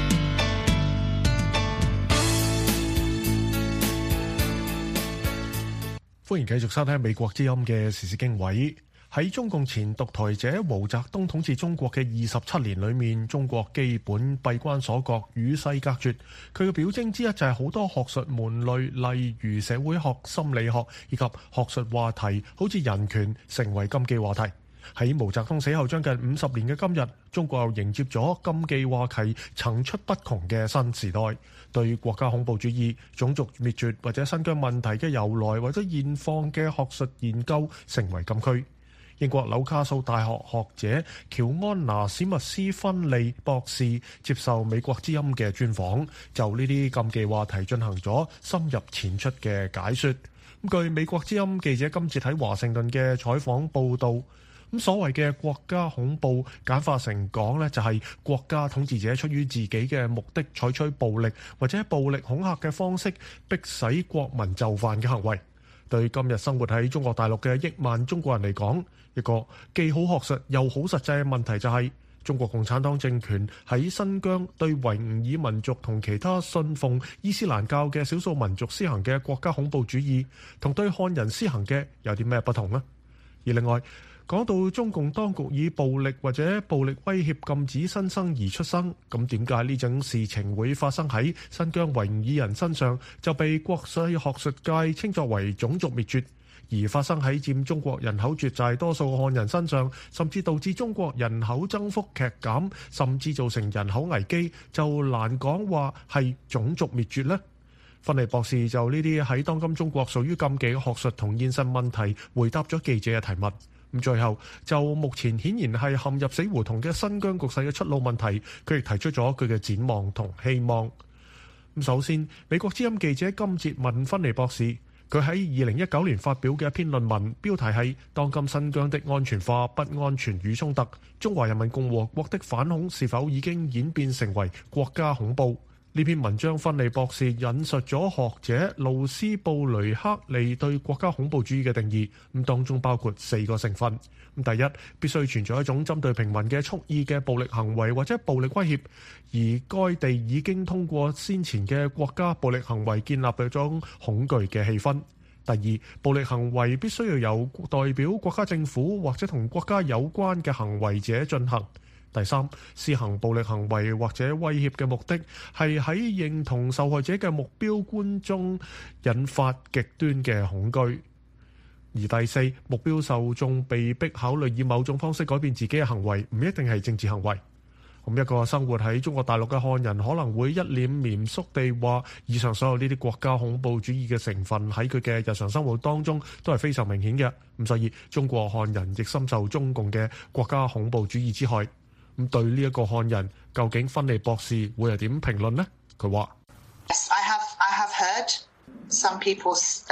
歡迎繼續收聽美國之音嘅時事經緯。喺中共前獨裁者毛澤東統治中國嘅27年裏面，中國基本閉關鎖國，與世隔絕。佢嘅表徵之一就係好多學術門類，例如社會學、心理學以及學術話題，好似人權，成為禁忌話題。喺毛澤東死後將近50年嘅今日，中國又迎接咗禁忌話題層出不窮嘅新時代，對國家恐怖主義、種族滅絕或者新疆問題嘅由來或者現況嘅學術研究成為禁區。英國紐卡素大學學者喬安娜史密斯芬利博士接受美國之音嘅專訪，就呢啲禁忌話題進行咗深入淺出嘅解說。據美國之音記者今次喺華盛頓嘅採訪報導，所謂嘅國家恐怖簡化成講呢，就係國家統治者出於自己嘅目的，採取暴力或者暴力恐嚇嘅方式，迫使國民就範嘅行為。對今日生活喺中國大陸嘅億萬中國人嚟講，一個既好學術又好實際嘅問題就係，中國共產黨政權喺新疆對維吾爾民族同其他信奉伊斯蘭教嘅少數民族施行嘅國家恐怖主義，同對漢人施行嘅有啲咩不同呢？而另外， 講到中共當局以暴力或者暴力威脅禁止新生兒出生，咁點解呢種事情會發生喺新疆維吾爾人身上，就被國際學術界稱作為種族滅絕，而發生喺佔中國人口絕大多數漢人身上，甚至導致中國人口增幅劇減，甚至造成人口危機，就難講話係種族滅絕呢？芬尼博士就呢啲喺當今中國屬於禁忌嘅學術同現實問題回答咗記者嘅提問。咁最後就目前顯然係陷入死胡同嘅新疆局勢嘅出路問題，佢亦提出咗佢嘅展望同希望。咁首先，美國之音記者金哲問芬尼博士，佢喺2019年發表嘅一篇論文，標題係《當今新疆的安全化、不安全與衝突：中華人民共和國的反恐是否已經演變成為國家恐怖》。呢篇文章，芬尼博士引述咗學者盧斯布雷克利對國家恐怖主義嘅定義，咁當中包括4個成分。第一，必須存在一種針對平民嘅蓄意嘅暴力行為或者暴力威脅，而該地已經通過先前嘅國家暴力行為建立咗一種恐懼嘅氣氛。第二，暴力行為必須要由代表國家政府或者同國家有關嘅行為者進行。第三，施行暴力行為或者威脅嘅目的係喺認同受害者嘅目標觀中引發極端嘅恐懼。而第四，目標受眾被迫考慮以某種方式改變自己嘅行為，唔一定係政治行為。咁一個生活喺中國大陸嘅漢人可能會一臉嚴肅地話，以上所有呢啲國家恐怖主義嘅成分喺佢嘅日常生活當中都係非常明顯嘅。咁所以中國漢人亦深受中共嘅國家恐怖主義之害。咁對呢一個漢人，究竟芬尼博士會係點評論呢？佢話 ：Yes, I have heard some people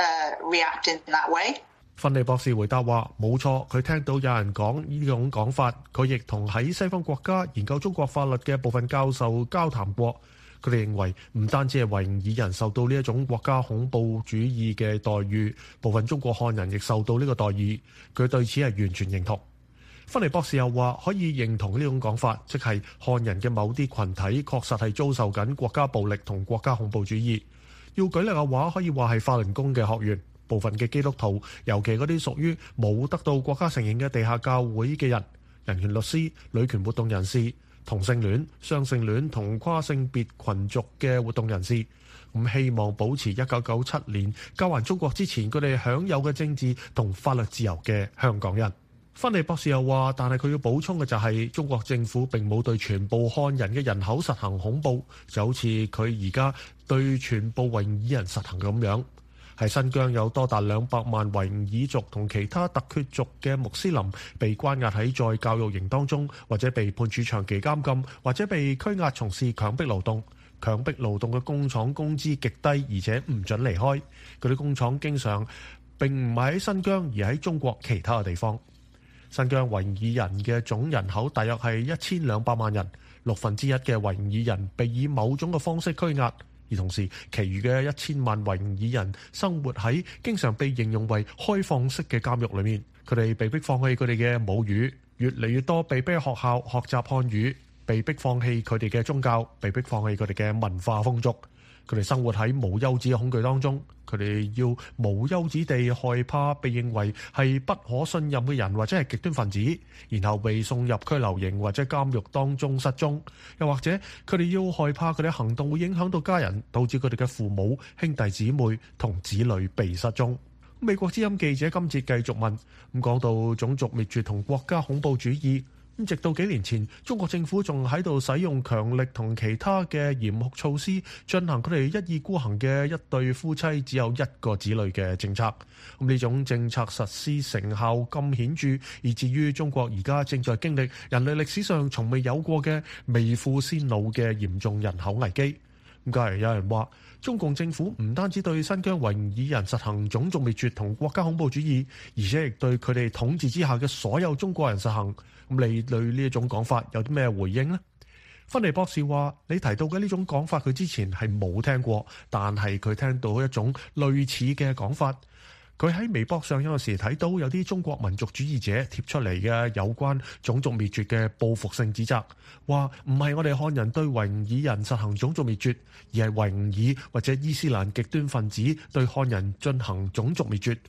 react in that way. 芬尼博士回答話：冇錯，佢聽到有人講呢種講法，佢亦同喺西方國家研究中國法律嘅部分教授交談過。佢哋認為唔單止係維吾爾人受到呢一種國家恐怖主義嘅待遇，部分中國漢人亦受到呢個待遇。佢對此係完全認同。芬尼博士又話：可以認同呢種講法，即係漢人嘅某啲群體確實係遭受緊國家暴力同國家恐怖主義。要舉例嘅話，可以話係法輪功嘅學員，部分嘅基督徒，尤其嗰啲屬於冇得到國家承認嘅地下教會嘅人、人權律師、女權活動人士、同性戀、雙性戀同跨性別群族嘅活動人士，咁希望保持1997年交還中國之前佢哋享有嘅政治同法律自由嘅香港人。芬尼博士又話，但係佢要補充嘅就係中國政府並冇對全部漢人嘅人口實行恐怖，就好似佢而家對全部維吾爾人實行咁樣。喺新疆有多達200萬維吾爾族同其他突厥族嘅穆斯林被關押喺在教育營當中，或者被判處長期監禁，或者被拘押從事強迫勞動。強迫勞動嘅工廠工資極低，而且唔准離開。嗰啲工廠經常並唔係喺新疆，而喺中國其他嘅地方。新疆維吾爾人嘅總人口大約係1200萬人，1/6嘅維吾爾人被以某種嘅方式拘押，而同時其餘嘅1000萬維吾爾人生活喺經常被形容為開放式嘅監獄裏面。佢哋被迫放棄佢哋嘅母語，越嚟越多被逼喺學校學習漢語，被迫放棄佢哋嘅宗教，被迫放棄佢哋嘅文化風俗。佢哋生活喺無休止嘅恐懼當中，佢哋要無休止地害怕被認為係不可信任嘅人或者係極端分子，然後被送入拘留營或者監獄當中失蹤，又或者佢哋要害怕佢哋行動會影響到家人，導致佢哋嘅父母、兄弟姊妹同子女被失蹤。美國之音記者金哲繼續問，講到種族滅絕同國家恐怖主義，直到幾年前，中國政府仲喺度使用強力同其他嘅嚴酷措施進行佢哋一意孤行嘅一對夫妻只有1個子女嘅政策。呢種政策實施成效咁顯著，以至於中國而家正在經歷人類歷史上從未有過嘅未富先老嘅嚴重人口危機。假如有人話中共政府唔單止對新疆維吾爾人實行種族滅絕同國家恐怖主義，而且亦對佢哋統治之下嘅所有中國人實行，咁你對呢一種講法有啲咩回應呢？芬尼博士話：你提到嘅呢種講法，佢之前係冇聽過，但係佢聽到一種類似嘅講法。佢喺微博上有時睇到有啲中國民族主義者貼出嚟嘅有關種族滅絕嘅報復性指責，話唔係我哋漢人對維吾爾人實行種族滅絕，而係維吾爾或者伊斯蘭極端分子對漢人進行種族滅絕。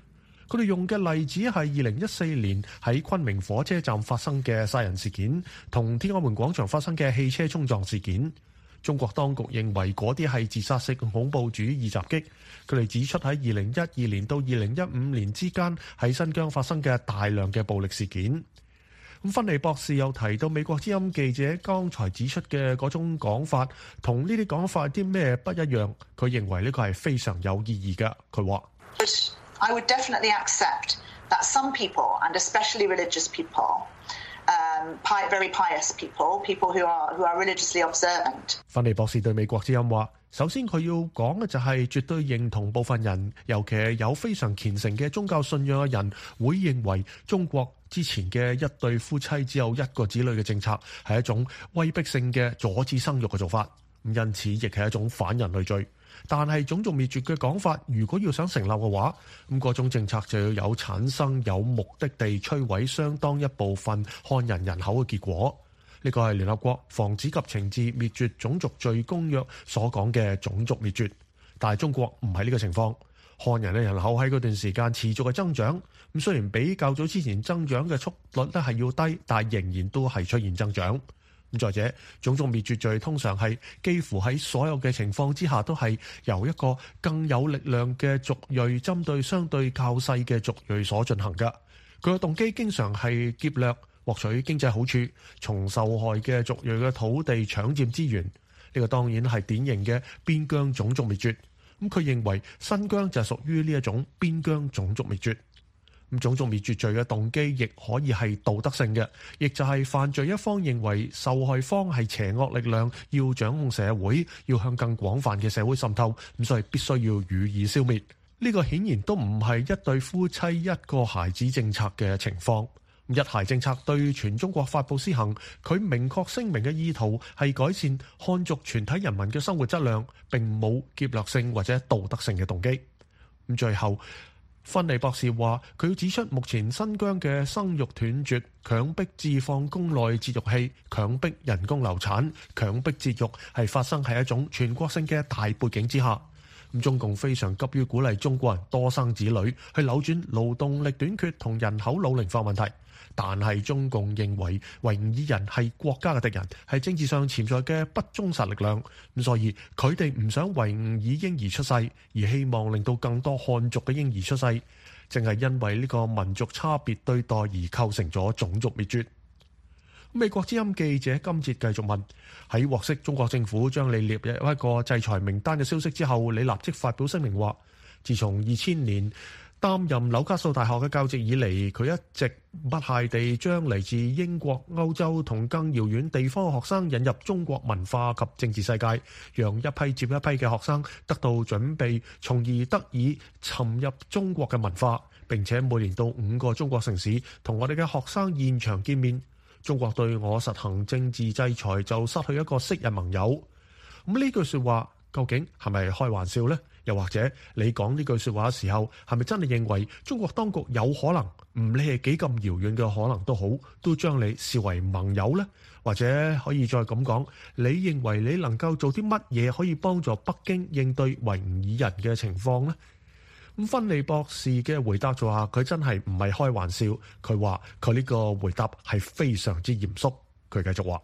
佢哋用嘅例子係2014年喺昆明火車站發生嘅殺人事件，同天安門廣場發生嘅汽車衝撞事件。中國當局認為嗰啲係自殺式恐怖主義襲擊。佢哋指出喺2012年到2015年之間喺新疆發生嘅大量嘅暴力事件。咁芬尼博士又提到美國之音記者剛才指出嘅嗰種講法，同呢啲講法有啲咩不一樣？佢認為呢個係非常有意義嘅。佢話 I would definitely accept that some people, and especially religious people, very pious people, people who are religiously observant. 芬尼博士對美國之音話，首先佢要講嘅就係絕對認同部分人，尤其係有非常虔誠嘅宗教信仰嘅人，會認為中國之前嘅一對夫妻只有一個子女嘅政策係一種威逼性嘅阻止生育嘅做法，因此亦係一種反人類罪。但係種族滅絕嘅講法，如果要想成立嘅話，咁嗰種政策就要有產生有目的地摧毀相當一部分漢人人口嘅結果。呢個係聯合國防止及懲治滅絕種族罪公約所講嘅種族滅絕。但係中國唔係呢個情況，漢人嘅人口喺嗰段時間持續嘅增長。咁雖然比較早之前增長嘅速率咧係要低，但係仍然都係出現增長。咁再者，種族滅絕罪通常係幾乎喺所有嘅情況之下都係由一個更有力量嘅族裔針對相對較細嘅族裔所進行嘅。佢嘅動機經常係劫掠、獲取經濟好處，從受害嘅族裔嘅土地搶佔資源。呢個當然係典型嘅邊疆種族滅絕。咁佢認為新疆就係屬於呢一種邊疆種族滅絕。咁種族滅絕罪嘅動機亦可以係道德性嘅，亦就係犯罪一方認為受害方係邪惡力量，要掌控社會，要向更廣泛嘅社會滲透，咁所以必須要予以消滅。呢個顯然都唔係一對夫妻一個孩子政策嘅情況。一孩政策對全中國發布施行，佢明確聲明嘅意圖係改善漢族全體人民嘅生活質量，並冇劫掠性或者道德性嘅動機。咁最後，芬尼博士話，佢要指出目前新疆嘅生育斷絕、強迫置放宮內節育器、強迫人工流產、強迫節育係發生喺一種全國性嘅大背景之下。咁中共非常急於鼓勵中國人多生子女，去扭轉勞動力短缺同人口老齡化問題。但係中共認為維吾爾人係國家嘅敵人，係政治上潛在嘅不忠實力量，咁所以佢哋唔想維吾爾嬰兒出世，而希望令到更多漢族嘅嬰兒出世，正係因為呢個民族差別對待而構成咗種族滅絕。美國之音記者今節繼續問，喺獲悉中國政府將你列入一個制裁名單嘅消息之後，你立即發表聲明話，自從2000年擔任紐卡素大學嘅教職以嚟，佢一直不懈地將嚟自英國、歐洲同更遙遠地方嘅學生引入中國文化及政治世界，讓一批接一批嘅學生得到準備，從而得以沉入中國嘅文化，並且每年到5個中國城市同我哋嘅學生現場見面。中國對我實行政治制裁，就失去一個昔日盟友。咁呢句說話究竟係咪開玩笑呢？又或者你講呢句說話嘅時候，係咪真係認為中國當局有可能唔理係幾咁遙遠嘅可能都好，都將你視為盟友呢？或者可以再咁講，你認為你能夠做啲乜嘢可以幫助北京應對維吾爾人嘅情況呢？咁芬尼博士嘅回答就話佢真係唔係開玩笑，佢話佢呢個回答係非常之嚴肅。佢繼續話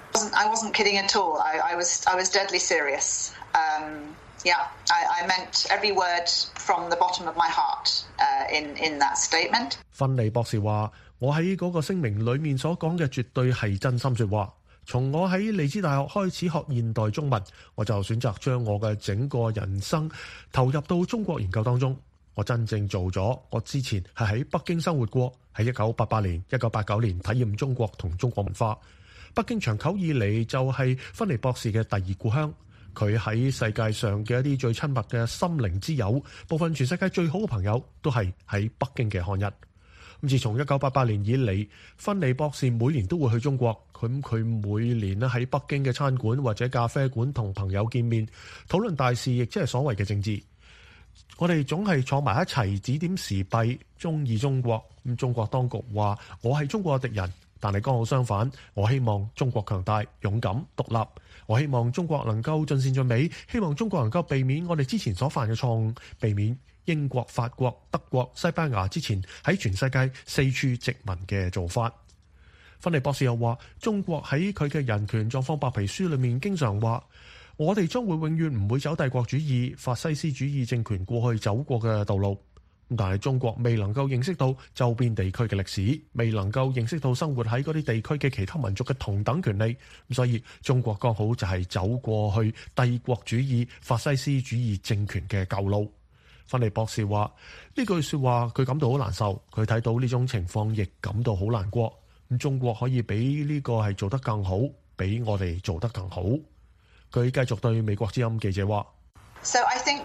I wasn't kidding at all. I was deadly serious. Yeah, I meant every word from the bottom of my heart in that statement. 芬尼博士話，我喺嗰個聲明裡面所講嘅絕對係真心說話。從我喺利茲大學開始學現代中文，我就選擇將我嘅整個人生投入到中國研究當中。我真正做咗我之前係喺北京生活過，喺1988年、1989年體驗中國同中國文化。北京長久以嚟就係芬尼博士嘅第二故鄉。佢喺世界上嘅一啲最親密嘅心靈之友，部分全世界最好嘅朋友都係喺北京嘅漢人。咁自從1988年以嚟，芬尼博士每年都會去中國。佢每年咧喺北京嘅餐館或者咖啡館同朋友見面，討論大事，亦即係所謂嘅政治。我哋總係坐埋一齊指點時弊，中意中國。咁中國當局話我係中國嘅敵人，但係剛好相反，我希望中國強大、勇敢、獨立。我希望中國能夠盡善盡美，希望中國能夠避免我哋之前所犯嘅錯誤，避免英國、法國、德國、西班牙之前喺全世界四處殖民嘅做法。芬尼博士又話，中國喺佢嘅人權狀況白皮書裏面經常話，我哋將會永遠唔會走帝國主義、法西斯主義政權過去走過嘅道路。但係中國未能夠認識到周邊地區嘅歷史，未能夠認識到生活喺嗰啲地區嘅其他民族嘅同等權利，所以中國剛好就係走過去帝國主義、法西斯主義政權嘅舊路。芬尼博士話呢句說話佢感到好難受，佢睇到呢種情況亦感到好難過。咁中國可以比呢個係做得更好，比我哋做得更好。佢繼續對美國之音記者話 So I think,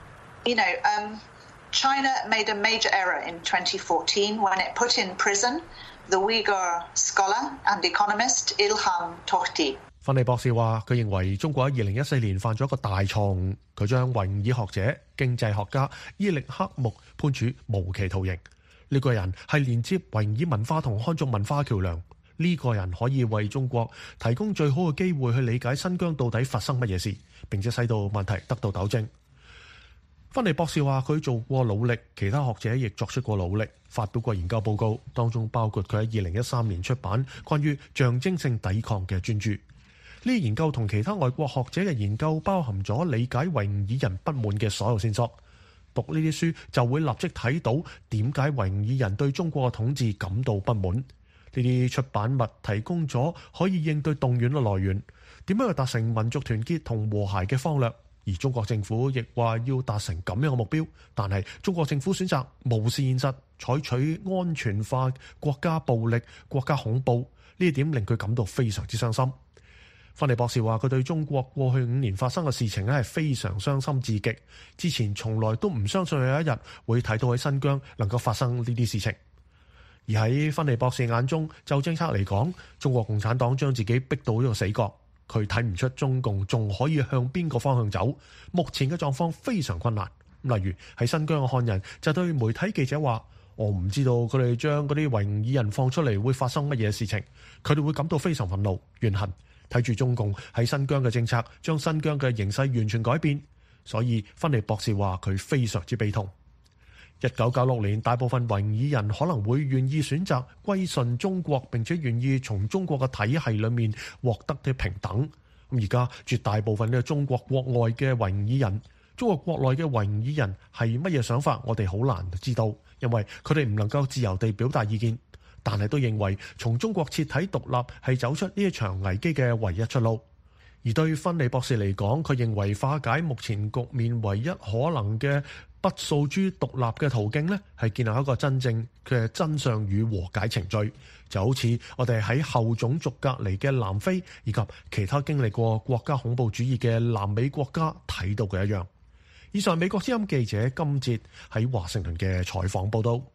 China made a major error in 2014 when it put in prison the Uyghur scholar and economist Ilham Tohti。 芬尼博士話，佢認為中國喺2014年犯咗一個大錯誤，佢將維吾爾學者、經濟學家伊力克木判處無期徒刑。呢個人係連接維吾爾文化同漢族文化橋梁，呢個人可以為中國提供最好嘅機會去理解新疆到底發生乜嘢事，並且使到問題得到糾正。芬尼博士話，佢做過努力，其他學者亦作出過努力，發表過研究報告，當中包括佢喺2013年出版關於象徵性抵抗嘅專著。呢啲研究同其他外國學者嘅研究包含咗理解維吾爾人不滿嘅所有線索。讀呢啲書就會立即睇到點解維吾爾人對中國嘅統治感到不滿。呢啲出版物提供咗可以應對動員嘅來源，點樣去達成民族團結同和諧嘅方略。而中國政府亦話要達成咁樣嘅目標，但係中國政府選擇無視現實，採取安全化國家暴力、國家恐怖，呢一點令佢感到非常之傷心。芬尼博士話，佢對中國過去5年發生嘅事情係非常傷心至極，之前從來都唔相信有一日會睇到喺新疆能夠發生呢啲事情。而喺芬尼博士眼中，就政策嚟講，中國共產黨將自己逼到呢個死角。佢睇唔出中共仲可以向邊個方向走，目前嘅狀況非常困難。例如喺新疆嘅漢人就對媒體記者話，我唔知道佢哋將嗰啲維吾爾人放出嚟會發生乜嘢事情，佢哋會感到非常憤怒、怨恨，睇住中共喺新疆嘅政策將新疆嘅形勢完全改變。所以芬尼博士話佢非常之悲痛。1996年，大部分維吾爾人可能會願意選擇歸順中國，並且願意從中國嘅體系裏面獲得嘅平等。咁而家絕大部分嘅中國國外嘅維吾爾人，中國國內嘅維吾爾人係乜嘢想法，我哋好難知道，因為佢哋唔能夠自由地表達意見。但係都認為從中國徹底獨立係走出呢一場危機嘅唯一出路。而對芬尼博士嚟講，佢認為化解目前局面唯一可能嘅不訴諸獨立嘅途徑呢，係建立一個真正嘅真相與和解程序，就好似我哋喺後種族隔離嘅南非以及其他經歷過國家恐怖主義嘅南美國家睇到嘅一樣。以上美國之音記者今節喺華盛頓嘅採訪報道。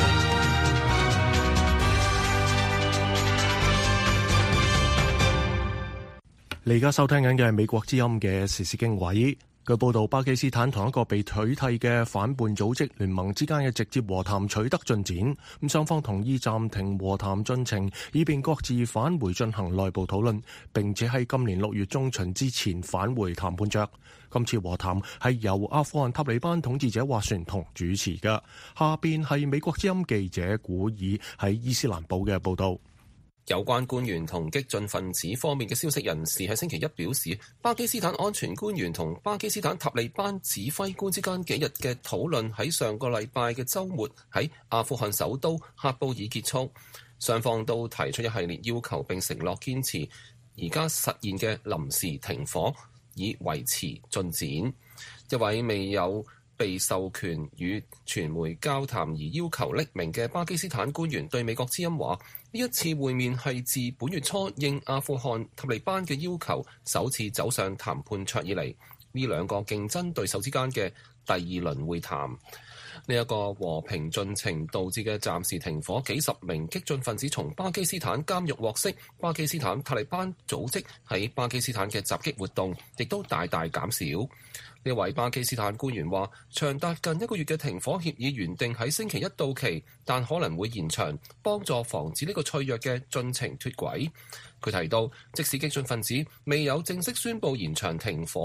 你而家收聽緊嘅係美國之音嘅時事經緯。據報道，巴基斯坦同一個被取締嘅反叛組織聯盟之間嘅直接和談取得進展，咁雙方同意暫停和談進程，以便各自返回進行內部討論，並且喺今年6月中旬之前返回談判桌。今次和談係由阿富汗塔利班統治者斡旋同主持嘅。下邊係美國之音記者古爾喺伊斯蘭堡嘅報導。 有關官員同激進分子方面嘅消息人士喺星期一表示，巴基斯坦安全官員同巴基斯坦塔利班指揮官之間幾日嘅討論喺上個禮拜嘅週末喺阿富汗首都喀布爾結束。雙方都提出一系列要求並承諾堅持而家實現嘅臨時停火，以維持進展。一位未有被授權與傳媒交談而要求匿名嘅巴基斯坦官員對美國之音話，呢一次會面係自本月初應阿富汗塔利班嘅要求首次走上談判桌以嚟，呢兩個競爭對手之間嘅第二輪會談。呢一個和平進程導致嘅暫時停火，幾十名激進分子從巴基斯坦監獄獲釋，巴基斯坦塔利班組織喺巴基斯坦嘅襲擊活動亦都大大減少。呢位巴基斯坦官員話，長達近1個月嘅停火協議原定喺星期一到期，但可能會延長，幫助防止呢個脆弱嘅進程脫軌。佢提到，即使激進分子未有正式宣布延長停火，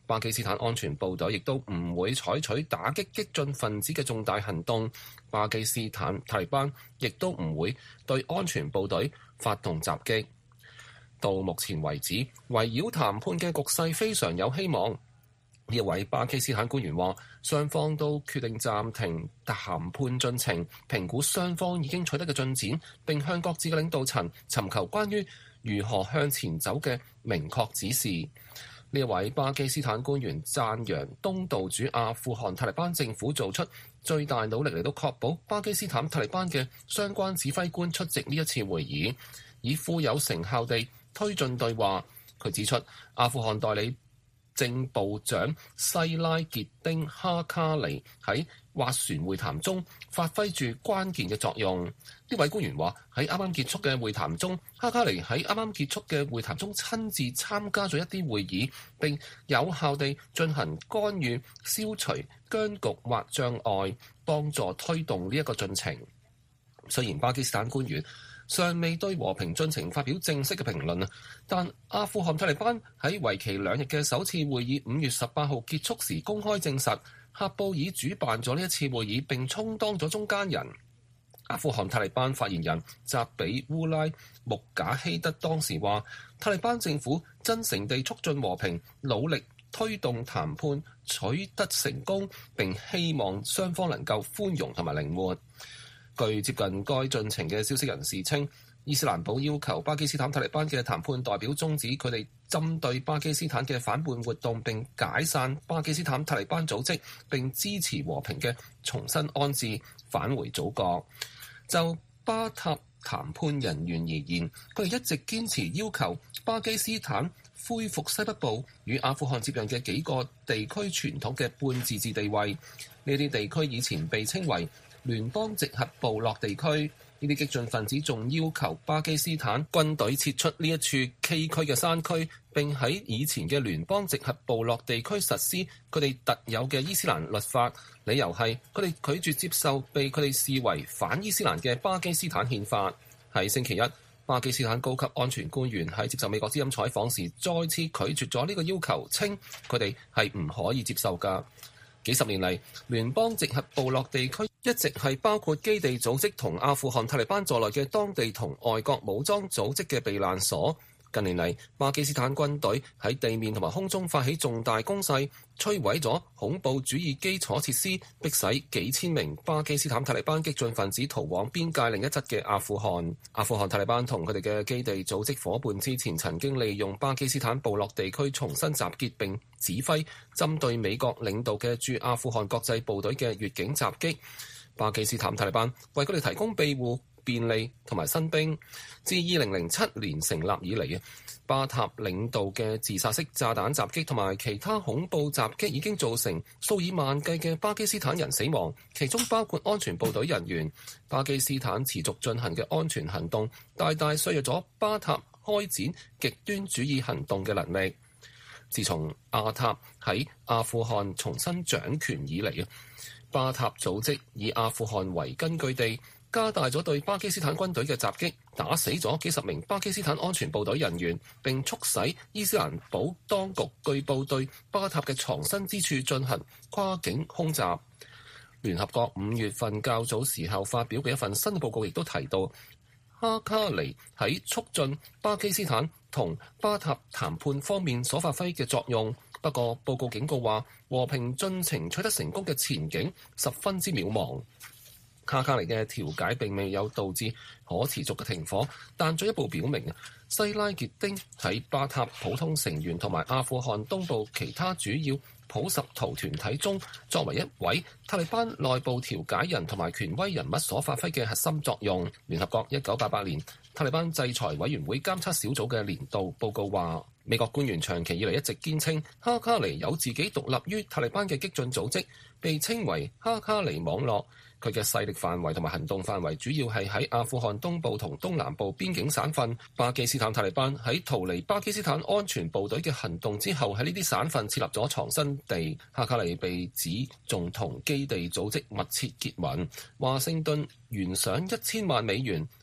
巴基斯坦安全部隊亦都唔會採取打擊激進分子嘅重大行動，巴基斯坦塔利班亦都唔會對安全部隊發動襲擊。到目前為止，圍繞談判嘅局勢非常有希望。呢一位巴基斯坦官員話，雙方都決定暫停談判進程，評估雙方已經取得嘅進展，並向各自嘅領導層尋求關於如何向前走嘅明確指示。呢一位巴基斯坦官員讚揚東道主阿富汗塔利班政府做出最大努力嚟到確保巴基斯坦塔利班嘅相關指揮官出席呢一次會議，以富有成效地推進對話。佢指出，阿富汗代理政部長西拉傑丁哈卡尼喺斡旋會談中發揮住關鍵嘅作用。呢位官員話，喺啱啱結束嘅會談中，哈卡尼喺啱啱結束嘅會談中親自參加咗一啲會議，並有效地進行干預、消除僵局或障礙，幫助推動呢一個進程。雖然巴基斯坦官員尚未對和平進程發表正式嘅評論，但阿富汗塔利班喺為期2日嘅首次會議5月18號結束時公開證實，喀布爾主辦咗呢一次會議並充當咗中間人。阿富汗塔利班發言人扎比烏拉穆賈希德當時話，塔利班政府真誠地促進和平，努力推動談判取得成功，並希望雙方能夠寬容同埋靈活。據接近該進程嘅消息人士稱，伊斯蘭堡要求巴基斯坦塔利班嘅談判代表終止佢哋針對巴基斯坦嘅反叛活動，並解散巴基斯坦塔利班組織，並支持和平嘅重新安置，返回祖國。就巴塔談判人員而言，佢哋一直堅持要求巴基斯坦恢復西北部與阿富汗接壤嘅幾個地區傳統嘅半自治地位。呢啲地區以前被稱為聯邦直轄部落地區，呢啲激進分子仲要求巴基斯坦軍隊撤出呢一處崎嶇嘅山區，並喺以前嘅聯邦直轄部落地區實施佢哋特有嘅伊斯蘭律法，理由係佢哋拒絕接受被佢哋視為反伊斯蘭嘅巴基斯坦憲法。喺星期一，巴基斯坦高級安全官員喺接受美國之音採訪時再次拒絕咗呢個要求，稱佢哋係唔可以接受㗎。幾十年嚟，聯邦直轄部落地區一直係包括基地組織同阿富汗塔利班在內嘅當地同外國武裝組織嘅避難所。近年嚟，巴基斯坦軍隊喺地面同埋空中發起重大攻勢，摧毀咗恐怖主義基礎設施，迫使幾千名巴基斯坦塔利班激進分子逃往邊界另一側嘅阿富汗。阿富汗塔利班同佢哋嘅基地組織夥伴之前曾經利用巴基斯坦部落地區重新集結並指揮針對美國領導嘅駐阿富汗國際部隊嘅越境襲擊。巴基斯坦塔利班為佢哋提供庇護、便利同埋新兵。自2007年成立以嚟，巴塔領導嘅自殺式炸彈襲擊同埋其他恐怖襲擊已經造成數以萬計嘅巴基斯坦人死亡，其中包括安全部隊人員。巴基斯坦持續進行嘅安全行動大大削弱咗巴塔開展極端主義行動嘅能力。自從阿塔喺阿富汗重新掌權以嚟，巴塔組織以阿富汗為根據地，加大咗對巴基斯坦軍隊嘅襲擊，打死咗幾十名巴基斯坦安全部隊人員，並促使伊斯蘭堡當局據報對巴塔嘅藏身之處進行跨境空襲。聯合國5月份較早時候發表嘅一份新報告亦都提到，哈卡尼喺促進巴基斯坦同巴塔談判方面所發揮嘅作用。不過報告警告話，和平進程取得成功嘅前景十分之渺茫。哈卡尼嘅調解並未有導致可持續嘅停火，但進一步表明西拉傑丁喺巴塔普通成員同埋阿富汗東部其他主要普什圖團體中，作為一位塔利班內部調解人同埋權威人物所發揮嘅核心作用。聯合國1988年塔利班制裁委員會監測小組嘅年度報告話，美國官員長期以嚟一直堅稱哈卡尼有自己獨立於塔利班嘅激進組織，被稱為哈卡尼網絡。佢嘅勢力範圍同埋行動範圍主要係喺阿富汗東部同東南部邊境省份。巴基斯坦塔利班喺逃離巴基斯坦安全部隊嘅行動之後，喺呢啲省份設立咗藏身地。哈卡尼被指仲同基地組織密切結盟。華盛頓懸賞$1000萬，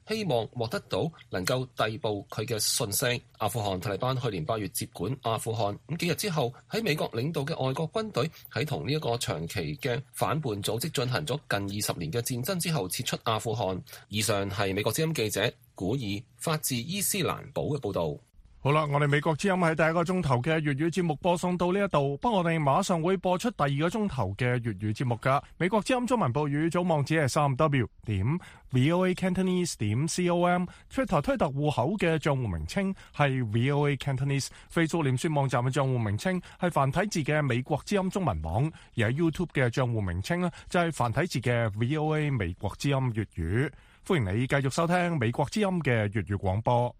希望獲得到能夠逮捕佢嘅訊息。阿富汗塔利班去年8月接管阿富汗，咁幾日之後喺美國領導嘅外國軍隊喺同呢一個長期嘅反叛組織進行咗近20年嘅戰爭之後撤出阿富汗。以上係美國之音記者古爾發自伊斯蘭堡嘅報導。 好啦，我哋美國之音喺第一個鐘頭嘅粵語節目播送到呢一度，不過我哋馬上會播出第二個鐘頭嘅粵語節目噶。美國之音中文報語組網址係3w.voacantonese.com，Twitter 推特戶口嘅賬戶名稱係 VOA Cantonese，Facebook 臉書網站嘅賬戶名稱係繁體字嘅美國之音中文網，而喺 YouTube 嘅賬戶名稱呢就係繁體字嘅 VOA 美國之音粵語。歡迎你繼續收聽美國之音嘅粵語廣播。